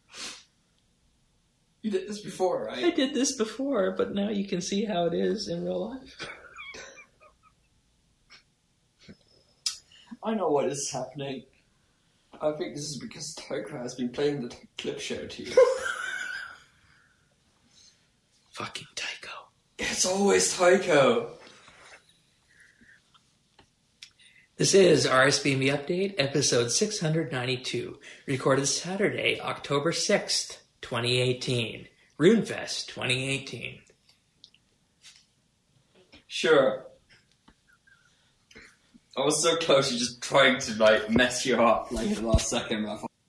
You did this before, right? I did this before, but now you can see how it is in real life. I know what is happening. I think this is because Tycho has been playing the t- clip show to you. Fucking Tycho. It's always Tycho. This is R S B N B Update, episode six ninety-two, recorded Saturday, October sixth, twenty eighteen. RuneFest twenty eighteen. Sure. I was so close to just trying to, like, mess you up, like, in the last second. I thought...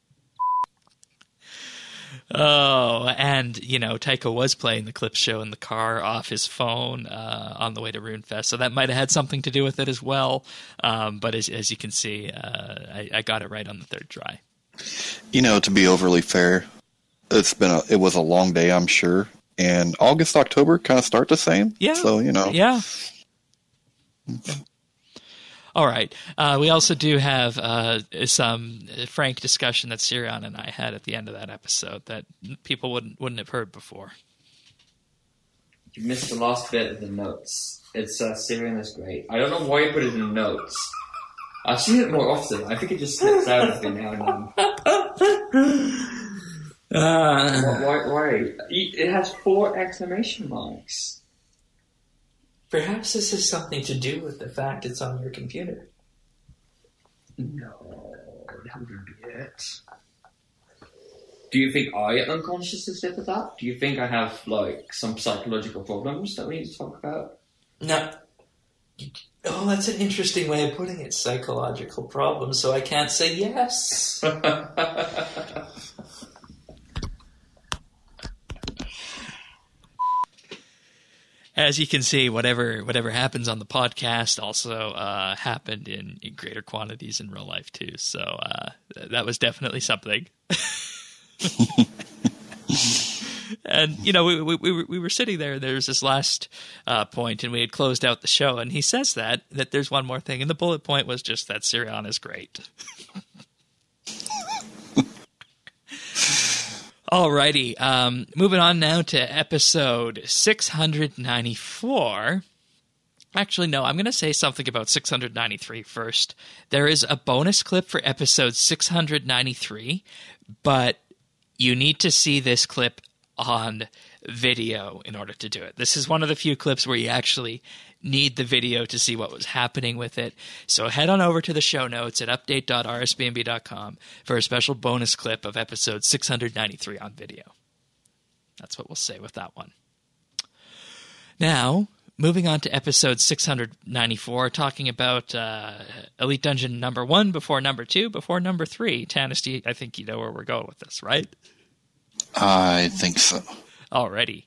Oh, and, you know, Tycho was playing the clip show in the car off his phone uh, on the way to RuneFest, so that might have had something to do with it as well. Um, but as, as you can see, uh, I, I got it right on the third try. You know, to be overly fair, it's been a, it was a long day, I'm sure, and August, October kind of start the same. Yeah. So, you know. Yeah. All right. Uh, we also do have uh, some frank discussion that Sirion and I had at the end of that episode that people wouldn't wouldn't have heard before. You missed the last bit of the notes. It's uh, Sirion is great. I don't know why you put it in the notes. I've seen it more often. I think it just slips out of me now and then. Uh, why, why? It has four exclamation marks. Perhaps this has something to do with the fact it's on your computer. No, that wouldn't be it. Do you think I unconsciously slip at that? Do you think I have, like, some psychological problems that we need to talk about? No. Oh, that's an interesting way of putting it, psychological problems, so I can't say yes. As you can see, whatever whatever happens on the podcast also uh, happened in, in greater quantities in real life too. So uh, that was definitely something. And you know, we we we were, we were sitting there. There's this last uh, point, and we had closed out the show. And he says that that there's one more thing, and the bullet point was just that Sirion is great. Alrighty, um, moving on now to episode six hundred ninety-four. Actually, no, I'm going to say something about six hundred ninety-three first. There is a bonus clip for episode six hundred ninety-three, but you need to see this clip on video in order to do it. This is one of the few clips where you actually need the video to see what was happening with it. So head on over to the show notes at update dot r s b n b dot com for a special bonus clip of episode six hundred ninety-three on video. That's what we'll say with that one. Now, moving on to episode six hundred ninety-four, talking about uh, Elite Dungeon number one before number two, before number three. Tanis, I think you know where we're going with this, right? I think so. Already.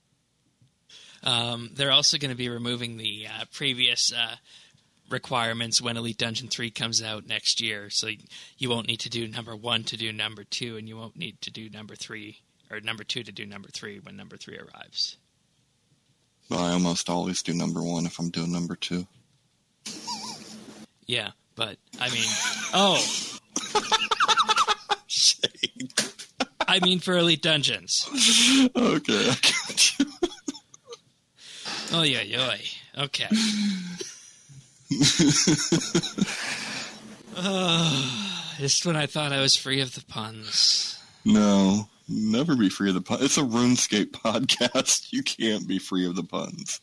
Um, they're also going to be removing the uh, previous uh, requirements when Elite Dungeon three comes out next year. So you won't need to do number one to do number two, and you won't need to do number three, or number two to do number three when number three arrives. Well, I almost always do number one if I'm doing number two. Yeah, but, I mean, oh. Shade. I mean for Elite Dungeons. Okay, I got you. Oh, yeah, yeah. Okay. Oh, just when I thought I was free of the puns. No, never be free of the puns. It's a RuneScape podcast. You can't be free of the puns.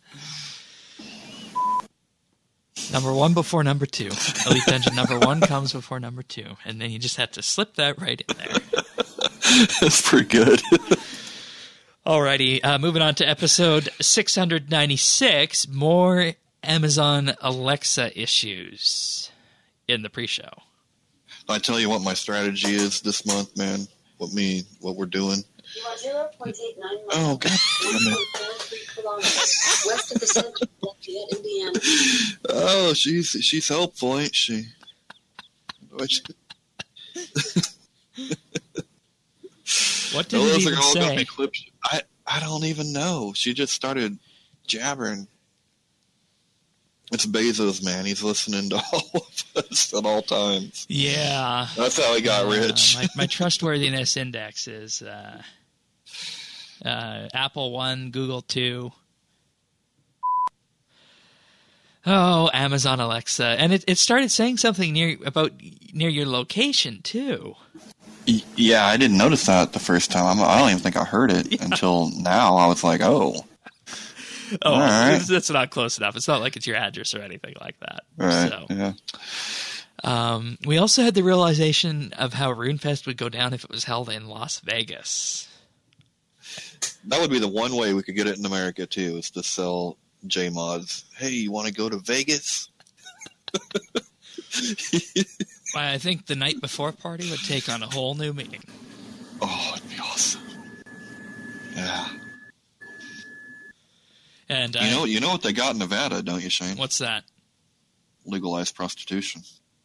Number one before number two. Elite Dungeon number one comes before number two. And then you just have to slip that right in there. That's pretty good. Alrighty, uh, moving on to episode six hundred ninety-six, more Amazon Alexa issues in the pre-show. I tell you what my strategy is this month, man. What me, what we're doing. You are zero point eight nine miles. Oh, God. West of the center of Lafayette, Indiana. Oh, she's she's helpful, ain't she? What did you even say? I, I don't even know. She just started jabbering. It's Bezos, man. He's listening to all of us at all times. Yeah. That's how he got uh, rich. my, my trustworthiness index is uh, uh, Apple one, Google two. Oh, Amazon Alexa. And it, it started saying something near about near your location, too. Yeah, I didn't notice that the first time. I'm, I don't even think I heard it yeah. until now. I was like, oh. Oh, all right. That's not close enough. It's not like it's your address or anything like that. Right, so, yeah. Um, we also had the realization of how RuneFest would go down if it was held in Las Vegas. That would be the one way we could get it in America, too, is to sell J-Mods. Hey, you want to go to Vegas? I think the night before party would take on a whole new meaning. Oh, it'd be awesome. Yeah. And uh, you know, you know what they got in Nevada, don't you, Shane? What's that? Legalized prostitution.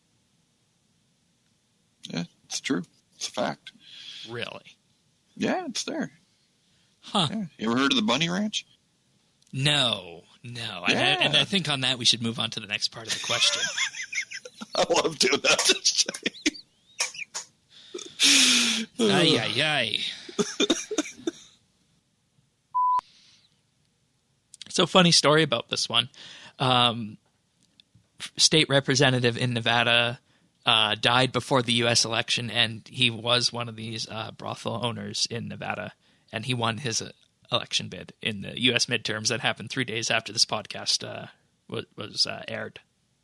Yeah, it's true. It's a fact. Really? Yeah, it's there. Huh. Yeah. You ever heard of the Bunny Ranch? No, no. Yeah. And, and I think on that we should move on to the next part of the question. I love doing that. Ay, ay, ay. So, funny story about this one. Um, state representative in Nevada uh, died before the U S election, and he was one of these uh, brothel owners in Nevada, and he won his uh, election bid in the U S midterms that happened three days after this podcast uh, was, was uh, aired.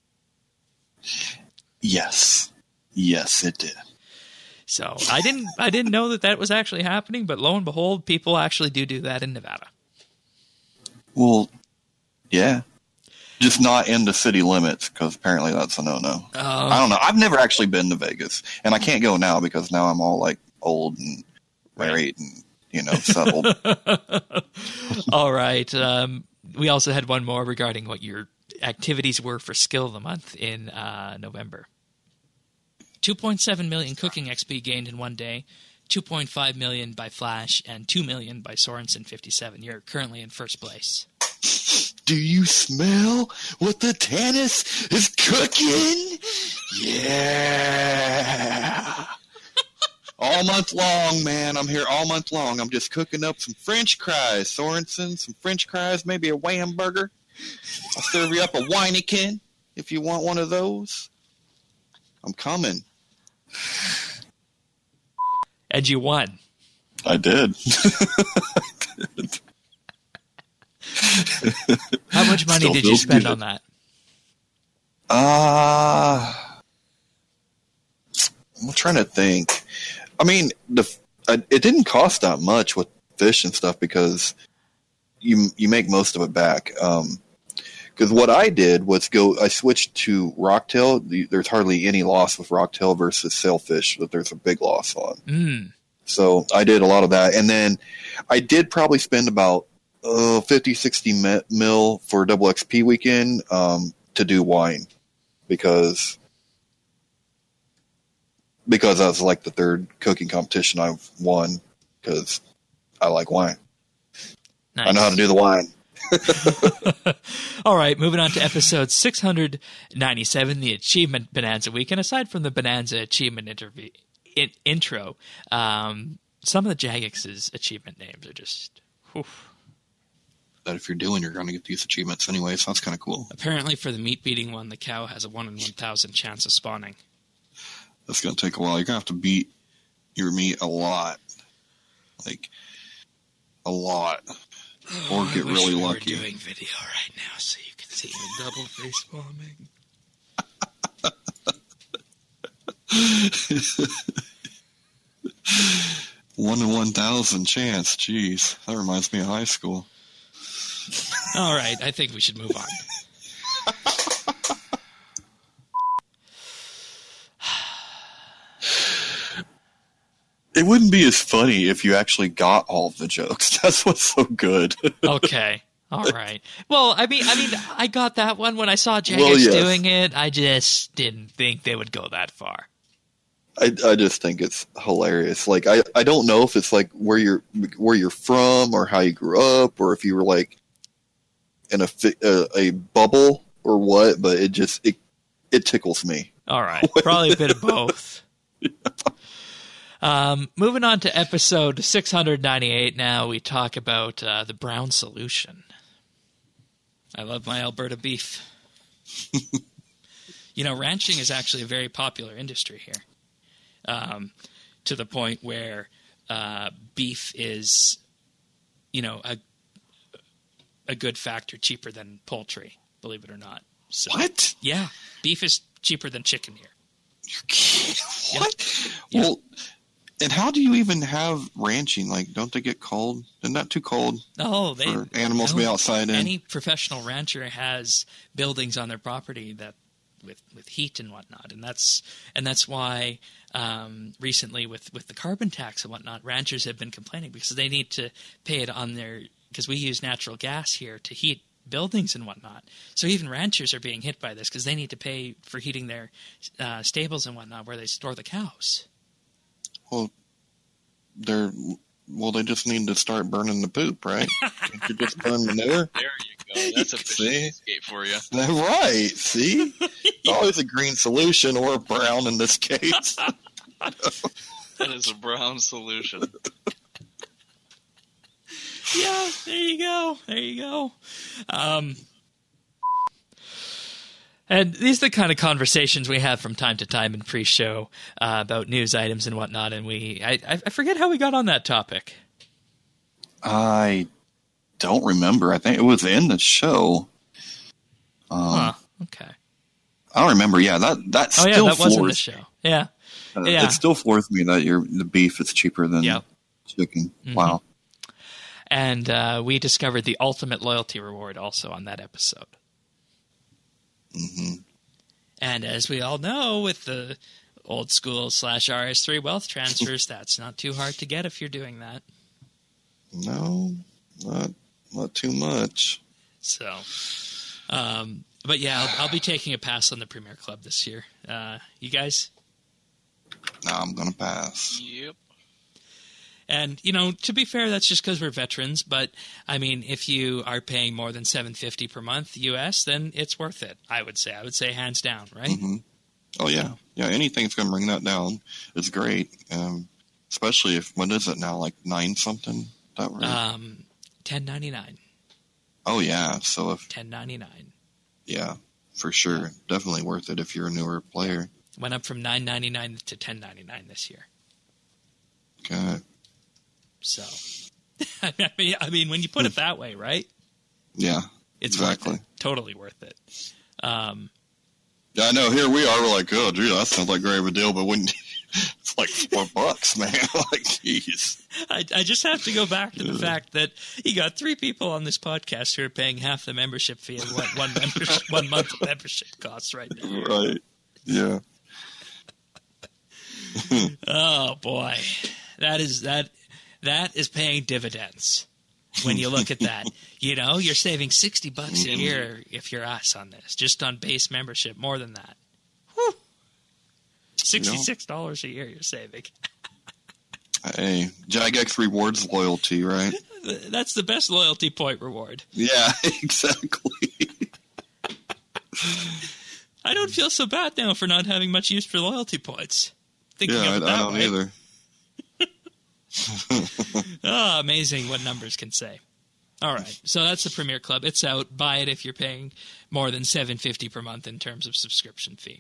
Yes. Yes, it did. So I didn't I didn't know that that was actually happening, but lo and behold, people actually do do that in Nevada. Well, yeah. Just not in the city limits, because apparently that's a no-no. Oh. I don't know. I've never actually been to Vegas, and I can't go now because now I'm all, like, old and married and, you know, settled. All right. Um, we also had one more regarding what your activities were for Skill of the Month in uh, November. two point seven million cooking X P gained in one day, two point five million by Flash, and two million by Sorensen fifty-seven. You're currently in first place. Do you smell what the Tannis is cooking? Yeah. All month long, man. I'm here all month long. I'm just cooking up some French fries, Sorensen, some French fries, maybe a wham burger. I'll serve you up a Weineken if you want one of those. I'm coming. And you won. I did. How much money Still did you feels spend good. on that? Uh, I'm trying to think. I mean, the uh, it didn't cost that much with fish and stuff because you you make most of it back. Um, because what I did was go. I switched to rocktail. The, there's hardly any loss with rocktail versus sailfish that there's a big loss on. Mm. So I did a lot of that, and then I did probably spend about uh, fifty, sixty mil for double X P weekend um, to do wine because because that was like the third cooking competition I've won because I like wine. Nice. I know how to do the wine. All right, moving on to episode six hundred ninety-seven, the Achievement Bonanza Week. And aside from the Bonanza Achievement interview, in, intro, um, some of the Jagex's achievement names are just... Whew. That if you're doing, you're going to get these achievements anyway, so that's kind of cool. Apparently for the meat beating one, the cow has a one in one thousand chance of spawning. That's going to take a while. You're going to have to beat your meat a lot. Like, a lot. Or Oh, get I wish really we lucky. were doing video right now so you could see me double face bombing. One in one thousand chance. Jeez, that reminds me of high school. All right, I think we should move on. It wouldn't be as funny if you actually got all of the jokes. That's what's so good. Okay. All right. Well, I mean, I mean, I got that one when I saw Jagex Well, yes. doing it. I just didn't think they would go that far. I, I just think it's hilarious. Like I, I don't know if it's like where you're where you're from or how you grew up or if you were like in a fi- a, a bubble or what, but it just it it tickles me. All right. Probably a bit of both. Yeah. Um, moving on to episode six hundred ninety-eight now, we talk about uh, the Brown Solution. I love my Alberta beef. You know, ranching is actually a very popular industry here. Um, to the point where uh, beef is, you know, a a good factor cheaper than poultry, believe it or not. So, what? Yeah, beef is cheaper than chicken here. What? Yeah. Well, and how do you even have ranching? Like, don't they get cold? Isn't that too cold? No, they for animals to be no, outside in. Any professional rancher has buildings on their property that with with heat and whatnot, and that's and that's why um, recently with with the carbon tax and whatnot, ranchers have been complaining because they need to pay it on their because we use natural gas here to heat buildings and whatnot. So even ranchers are being hit by this because they need to pay for heating their uh, stables and whatnot where they store the cows. Well, they're well. They just need to start burning the poop, right? Can't you just burn manure? There you Oh, that's a See? escape for you. Right, see? Always a green solution or a brown in this case. That is a brown solution. Yeah, there you go. There you go. Um, and these are the kind of conversations we have from time to time in pre-show uh, about news items and whatnot. And we, I, I forget how we got on that topic. I don't remember. I think it was in the show. Um, huh. Okay. I don't remember. Yeah, that that Oh still yeah, that floors. was in the show. Yeah. Uh, Yeah. It still floors me that your the beef is cheaper than Yep. chicken. Mhm. Wow. And uh, we discovered the ultimate loyalty reward also on that episode. Mm-hmm. And as we all know, with the old school slash R S three wealth transfers, that's not too hard to get if you're doing that. No, not not too much. So, um, but yeah, I'll, I'll be taking a pass on the Premier Club this year. Uh, you guys? No, I'm gonna pass. Yep. And, you know, to be fair, that's just because we're veterans. But, I mean, if you are paying more than seven hundred fifty dollars per month U S, then it's worth it, I would say. I would say hands down, right? Mm-hmm. Oh, yeah. Yeah, anything that's going to bring that down is great. Um, especially if, what is it now, like nine something? That right? Um, ten ninety-nine. Oh, yeah. So if, ten ninety-nine. yeah, for sure. Definitely worth it if you're a newer player. Went up from nine ninety-nine to ten ninety-nine this year. Okay. So, I mean, I mean, when you put it that way, right? Yeah, It's exactly. worth it. Totally worth it. Um, Yeah, I know. Here we are. We're like, oh, gee, that sounds like great of a deal. But when it's like four bucks, man, like, jeez. I, I just have to go back to the fact that you got three people on this podcast who are paying half the membership fee and one one, membership, one month of membership costs right now. Right. Yeah. Oh boy, that is that that is paying dividends. When you look at that, you know, you're saving sixty bucks a year if you're us on this, just on base membership. More than that, Whew. sixty-six dollars a year you're saving. Hey, Jagex rewards loyalty, right? That's the best loyalty point reward. Yeah, exactly. I don't feel so bad now for not having much use for loyalty points. Thinking yeah, of it I, I that don't way. either. Oh, amazing what numbers can say. All right, so that's the Premier Club. It's out. Buy it if you're paying more than seven hundred fifty dollars per month in terms of subscription fee.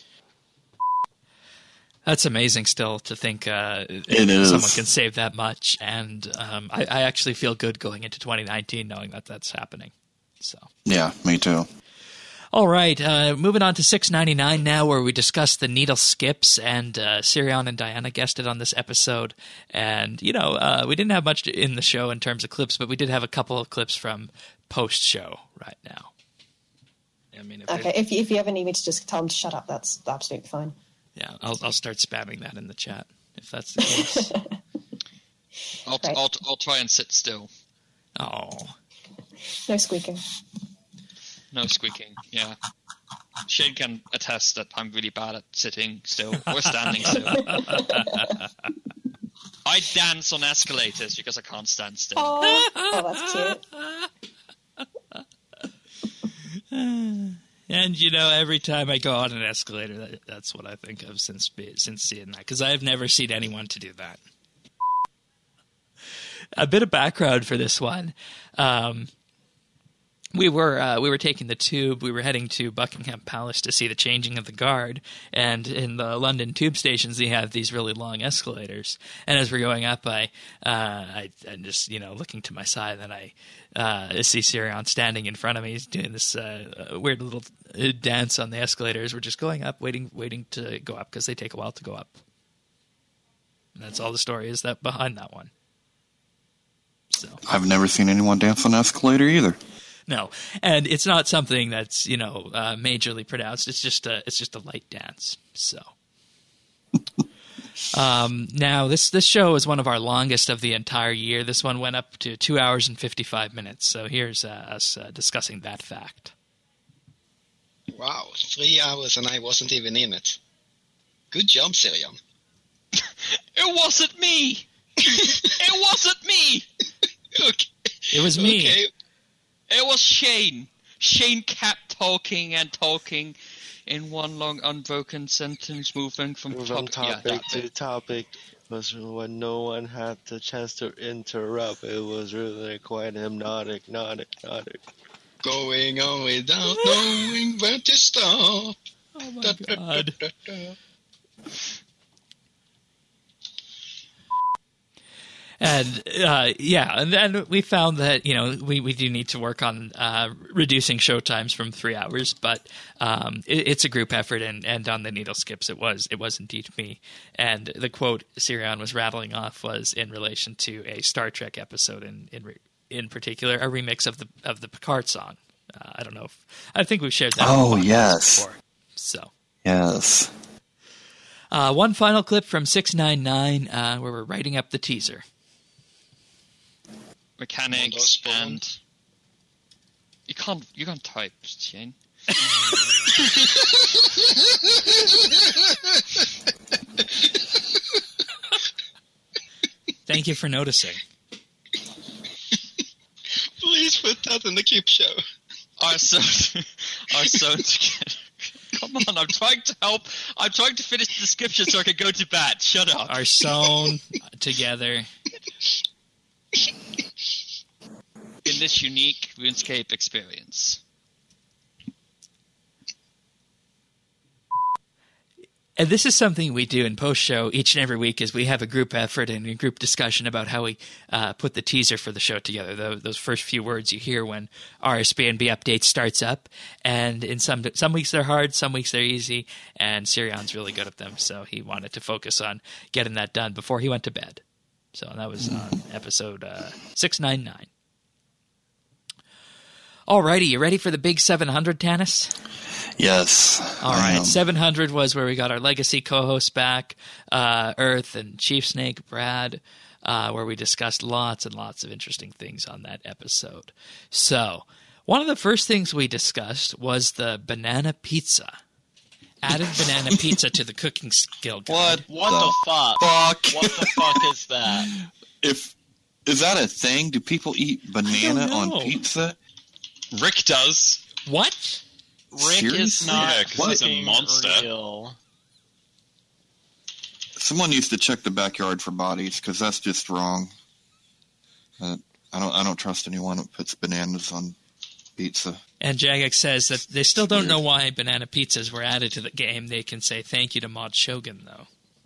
That's amazing still to think uh, It is. someone can save that much. And um, I, I actually feel good going into twenty nineteen knowing that that's happening. So. Yeah, me too. All right, uh, moving on to six ninety-nine now, where we discuss the needle skips, and uh, Sirion and Diana guested on this episode. And, you know, uh, we didn't have much in the show in terms of clips, but we did have a couple of clips from post-show right now. I mean, if Okay, if you, if you ever need me to just tell them to shut up, that's absolutely fine. Yeah, I'll, I'll start spamming that in the chat, if that's the case. I'll, Right. I'll, I'll try and sit still. Oh. No squeaking. No squeaking, yeah. Shane can attest that I'm really bad at sitting still or standing still. I dance on escalators because I can't stand still. Oh, oh that's cute. And, you know, every time I go on an escalator, that, that's what I think of since be- since seeing that, because I've never seen anyone to do that. A bit of background for this one. Um, we were uh, we were taking the tube. We were heading to Buckingham Palace to see the changing of the guard. And in the London tube stations, they have these really long escalators. And as we're going up, I, uh, I I'm just you know looking to my side, and I uh, see Sirion standing in front of me. He's doing this uh, uh, weird little uh, dance on the escalators. We're just going up, waiting waiting to go up because they take a while to go up. And that's all the story is that behind that one. So. I've never seen anyone dance on an escalator either. No, and it's not something that's you know uh, majorly pronounced. It's just a it's just a light dance. So, um, now this this show is one of our longest of the entire year. This one went up to two hours and fifty five minutes. So here's uh, us uh, discussing that fact. Wow, three hours and I wasn't even in it. Good job, Sirion. It wasn't me. It wasn't me. Okay. It was me. Okay. It was Shane. Shane kept talking and talking in one long unbroken sentence, moving from From top- topic yeah, that to bit. topic was when no one had the chance to interrupt. It was really quite hypnotic, hypnotic, hypnotic. Going on without knowing where to stop. Oh my god. And uh, yeah, and then we found that you know we, we do need to work on uh, reducing show times from three hours, but um, it, it's a group effort. And, and on the needle skips, it was it was indeed me. And the quote Sirion was rattling off was in relation to a Star Trek episode, in in, in particular, a remix of the of the Picard song. Uh, I don't know if I think we've shared that. Oh, on the podcast yes. before. So Yes. uh, one final clip from six nine nine, uh, where we're writing up the teaser. Mechanics and you can't you can't type, Shane. Thank you for noticing. Please put that in the keep show. Our sound, our sound together. Come on, I'm trying to help. I'm trying to finish the description so I can go to bed. Shut up. Are sewn together in this unique RuneScape experience. And this is something we do in post-show each and every week is we have a group effort and a group discussion about how we uh, put the teaser for the show together, the, those first few words you hear when R S B N B Update starts up. And in some some weeks they're hard, some weeks they're easy, and Sirion's really good at them, so he wanted to focus on getting that done before he went to bed. So that was on episode uh, six ninety-nine. Alrighty, you ready for the big seven hundred, Tanis? Yes. All I right, am. seven hundred was where we got our legacy co-hosts back, uh, Earth and Chief Snake, Brad, uh, where we discussed lots and lots of interesting things on that episode. So, one of the first things we discussed was the banana pizza. Added banana pizza to the cooking skill guide. What the fuck? Fuck. What the fuck is that? If is that a thing? Do people eat banana on know. pizza? Rick does. What? Rick is Seriously? not Yeah, 'cause he's a fucking monster. real. Someone needs to check the backyard for bodies because that's just wrong. Uh, I don't. I don't trust anyone who puts bananas on pizza. And Jagex says that they still don't know why banana pizzas were added to the game. They can say thank you to Mod Shogun, though.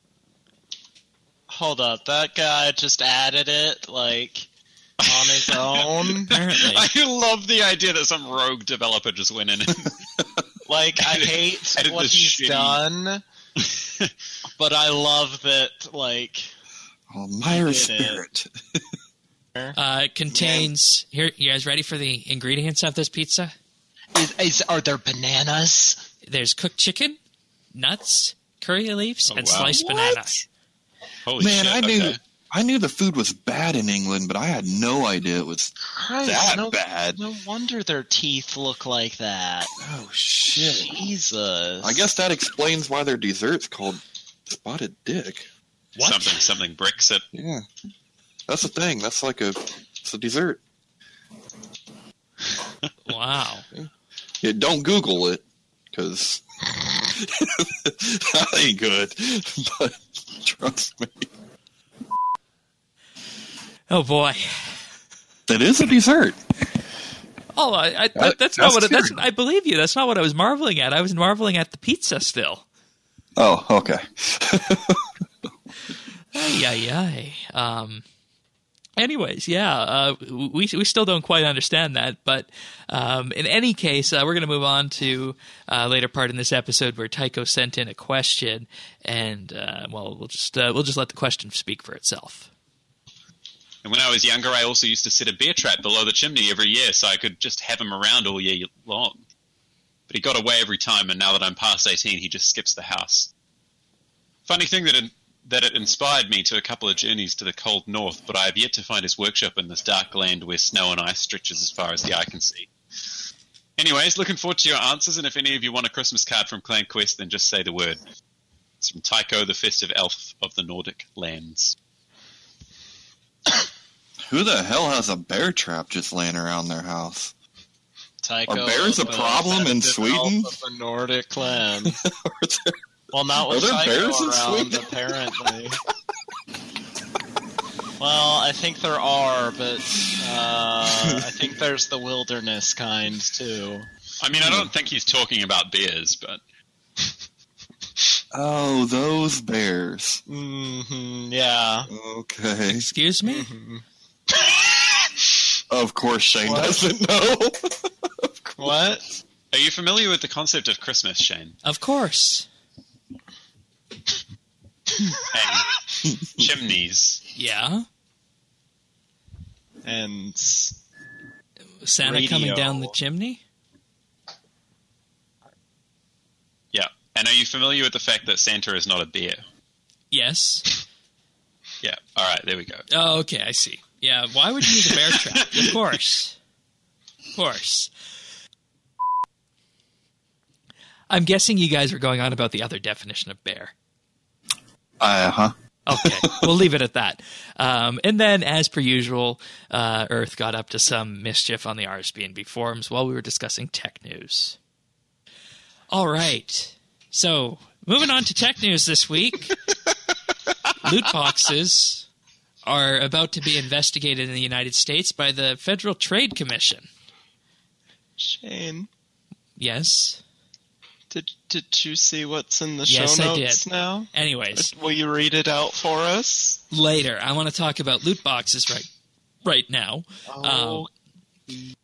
Hold up, that guy just added it, like, on his own? Apparently. I love the idea that some rogue developer just went in and Like, I hate edit what this he's shitty- done, but I love that, like... Oh, Myra he did it. Spirit. Uh, it contains... Here, you guys ready for the ingredients of this pizza? Is, is Are there bananas? There's cooked chicken, nuts, curry leaves, Oh, and wow. sliced What? banana. Holy Man, shit, I knew. okay. I knew the food was bad in England, but I had no idea it was Christ, that no, bad. No wonder their teeth look like that. Oh shit! Jesus. I guess that explains why their dessert's called spotted dick. What? Something, something bricks it. Yeah, that's the thing. That's like a, it's a dessert. Wow. Yeah, don't Google it, because that ain't good. But trust me, Oh, boy. that is a dessert. Oh, I, I, That- that's not that's what... It, that's, true. I believe you. That's not what I was marveling at. I was marveling at the pizza still. Oh, okay. Ay, ay, ay. Um, anyways, yeah, uh, we we still don't quite understand that, but um, in any case, uh, we're going to move on to uh, later part in this episode where Tycho sent in a question, and uh, well, we'll just uh, we'll just let the question speak for itself. And when I was younger, I also used to set a bear trap below the chimney every year so I could just have him around all year long. But he got away every time, and now that I'm past eighteen, he just skips the house. Funny thing that it, that it inspired me to a couple of journeys to the cold north, but I have yet to find his workshop in this dark land where snow and ice stretches as far as the eye can see. Anyways, looking forward to your answers, and if any of you want a Christmas card from Clan Quest, then just say the word. It's from Tycho, the festive elf of the Nordic lands. Who the hell has a bear trap just laying around their house? Tycho Are bears a of, uh, problem in defended Sweden? Of the Nordic clan. Well, not Are with there Tycho bears in around, Sweden? apparently. Well, I think there are, but uh, I think there's the wilderness kind, too. I mean, I don't think he's talking about bears, but... Oh, those bears. Mm-hmm, yeah. Okay. Excuse me? Mm-hmm. Of course Shane What? doesn't know. What? Are you familiar with the concept of Christmas, Shane? Of course. And chimneys. Yeah. And Santa radio. coming down the chimney? Yeah. And are you familiar with the fact that Santa is not a bear? Yes. Yeah. All right, there we go. Oh, okay, I see. Yeah, why would you use a bear trap? Of course. Of course. I'm guessing you guys were going on about the other definition of bear. Uh-huh. Okay, we'll leave it at that. Um, and then, as per usual, uh, Earth got up to some mischief on the R S B N B forums while we were discussing tech news. All right. So, moving on to tech news this week. Loot boxes are about to be investigated in the United States by the Federal Trade Commission. Shane, Yes? did did you see what's in the Yes, show I notes did. now? Anyways, Will you read it out for us? later. I want to talk about loot boxes right right now. Oh. Um,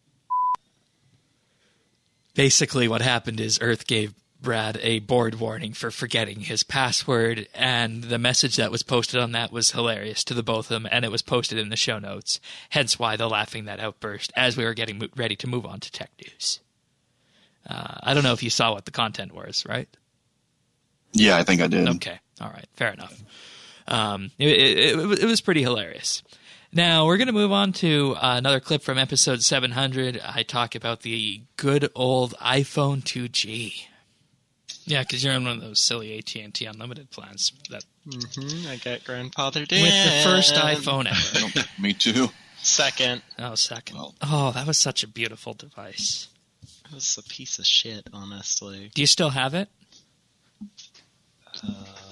basically, what happened is Earth gave Brad a board warning for forgetting his password, and the message that was posted on that was hilarious to the both of them, and it was posted in the show notes, hence why the laughing that outburst as we were getting mo- ready to move on to tech news. Uh, I don't know if you saw what the content was, right? Yeah, I think I did. Okay. All right. Fair enough. Um, it, it, it, it was pretty hilarious. Now, we're going to move on to uh, another clip from episode seven hundred. I talk about the good old iPhone two G. Yeah, because you're on one of those silly A T and T unlimited plans. That Mm-hmm, I got Grandfather Dan. With the first iPhone ever. Me too. Second. Oh, second. Oh, that was such a beautiful device. It was a piece of shit, honestly. Do you still have it? Uh,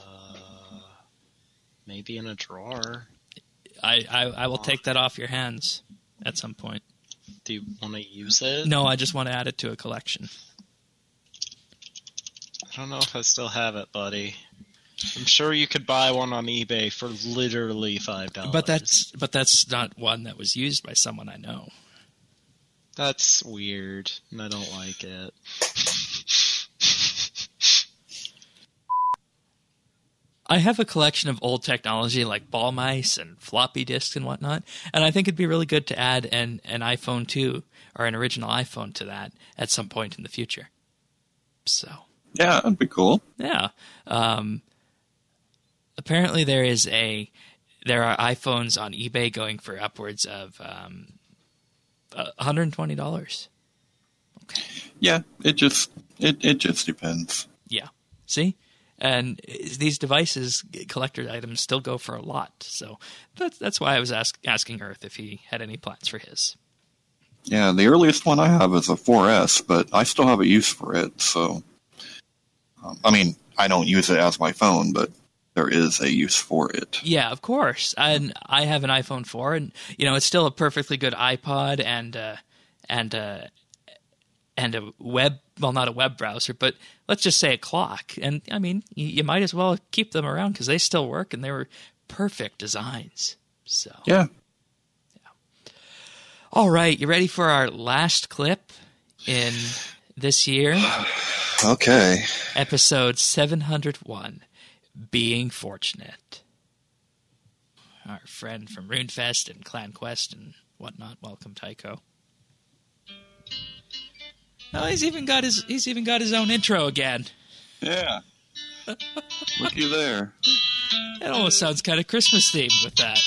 maybe in a drawer. I, I, I will take that off your hands at some point. Do you want to use it? No, I just want to add it to a collection. I don't know if I still have it, buddy. I'm sure you could buy one on eBay for literally five dollars. But that's but that's not one that was used by someone I know. That's weird, and I don't like it. I have a collection of old technology like ball mice and floppy disks and whatnot, and I think it'd be really good to add an, an iPhone two or an original iPhone to that at some point in the future. So yeah, that'd be cool. Yeah. Um, apparently, there is a there are iPhones on eBay going for upwards of um, one hundred twenty dollars. Okay. Yeah, it just it, it just depends. Yeah. See. And these devices, collector items, still go for a lot. So that's that's why I was ask, asking Earth if he had any plans for his. Yeah, the earliest one I have is a four S, but I still have a use for it. So, um, I mean, I don't use it as my phone, but there is a use for it. Yeah, of course. And I have an iPhone four, and you know it's still a perfectly good iPod and uh, and uh, and a web. Well, not a web browser, but let's just say a clock. And, I mean, you, you might as well keep them around because they still work and they were perfect designs. So Yeah. yeah. All right, you ready for our last clip in this year? Okay. Episode seven hundred one, Being Fortunate. Our friend from RuneFest and Clan Quest and whatnot. Welcome, Tycho. Oh, he's even got his he's even got his own intro again. Yeah. Looky there. It almost sounds kind of Christmas themed with that.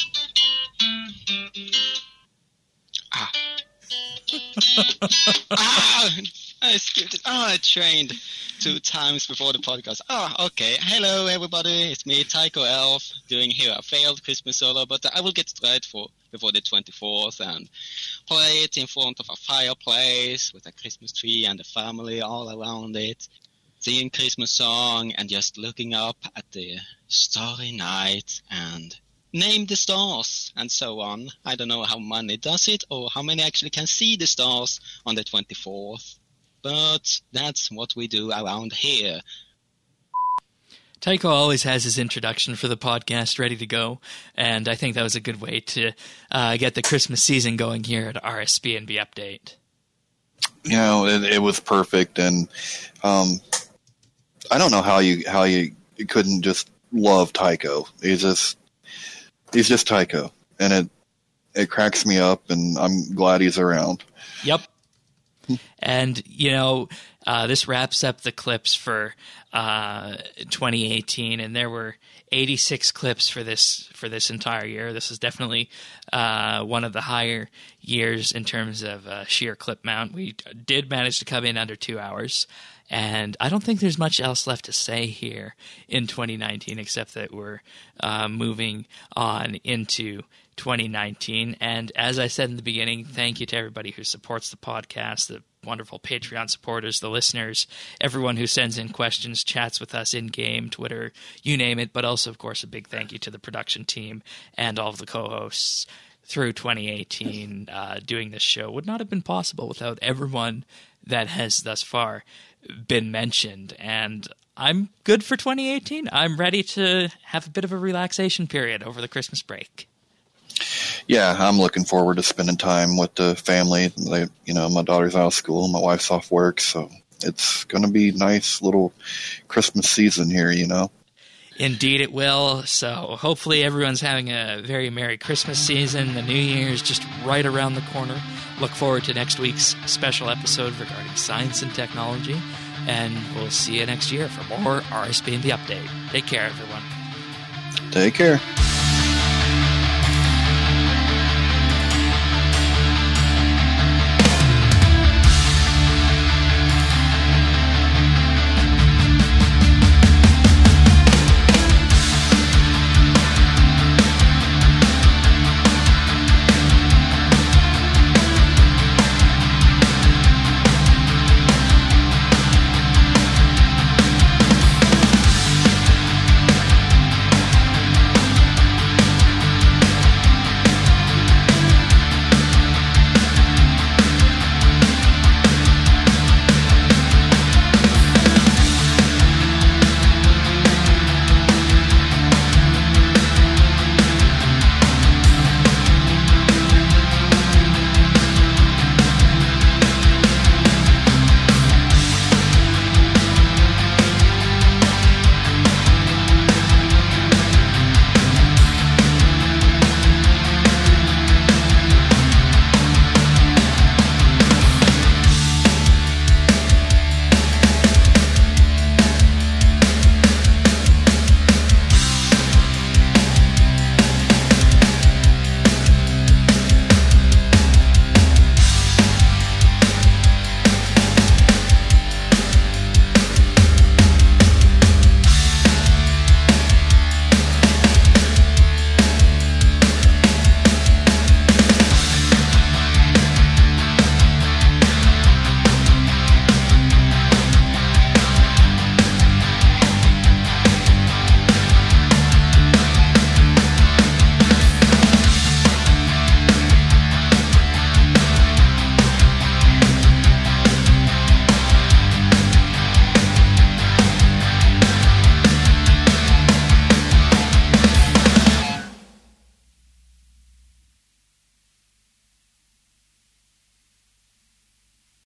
Ah, I skipped it. Oh, I trained. two times before the podcast. Oh, okay. Hello, everybody. It's me, Tycho Elf, doing here a failed Christmas solo, but I will get straight for before the twenty-fourth and play it in front of a fireplace with a Christmas tree and the family all around it, singing Christmas song and just looking up at the starry night and name the stars and so on. I don't know how many does it or how many actually can see the stars on the twenty-fourth, but that's what we do around here. Tycho always has his introduction for the podcast ready to go, and I think that was a good way to uh, get the Christmas season going here at R S B N B Update. You know, it, it was perfect, and um, I don't know how you how you, you couldn't just love Tycho. He's just he's just Tycho, and it it cracks me up, and I'm glad he's around. Yep. And, you know, uh, this wraps up the clips for uh, twenty eighteen, and there were eighty-six clips for this for this entire year. This is definitely uh, one of the higher years in terms of uh, sheer clip mount. We did manage to come in under two hours, and I don't think there's much else left to say here in twenty nineteen except that we're uh, moving on into twenty nineteen. And as I said in the beginning, thank you to everybody who supports the podcast, the wonderful Patreon supporters, the listeners, everyone who sends in questions, chats with us in-game, Twitter, you name it. But also, of course, a big thank you to the production team and all of the co-hosts through twenty eighteen. Uh, doing this show would not have been possible without everyone that has thus far been mentioned. And I'm good for twenty eighteen. I'm ready to have a bit of a relaxation period over the Christmas break. Yeah, I'm looking forward to spending time with the family. They, you know, my daughter's out of school, my wife's off work, so it's going to be a nice little Christmas season here, you know. Indeed it will. So hopefully everyone's having a very Merry Christmas season. The New Year's just right around the corner. Look forward to next week's special episode regarding science and technology, and we'll see you next year for more R S B N B Update. Take care, everyone. Take care.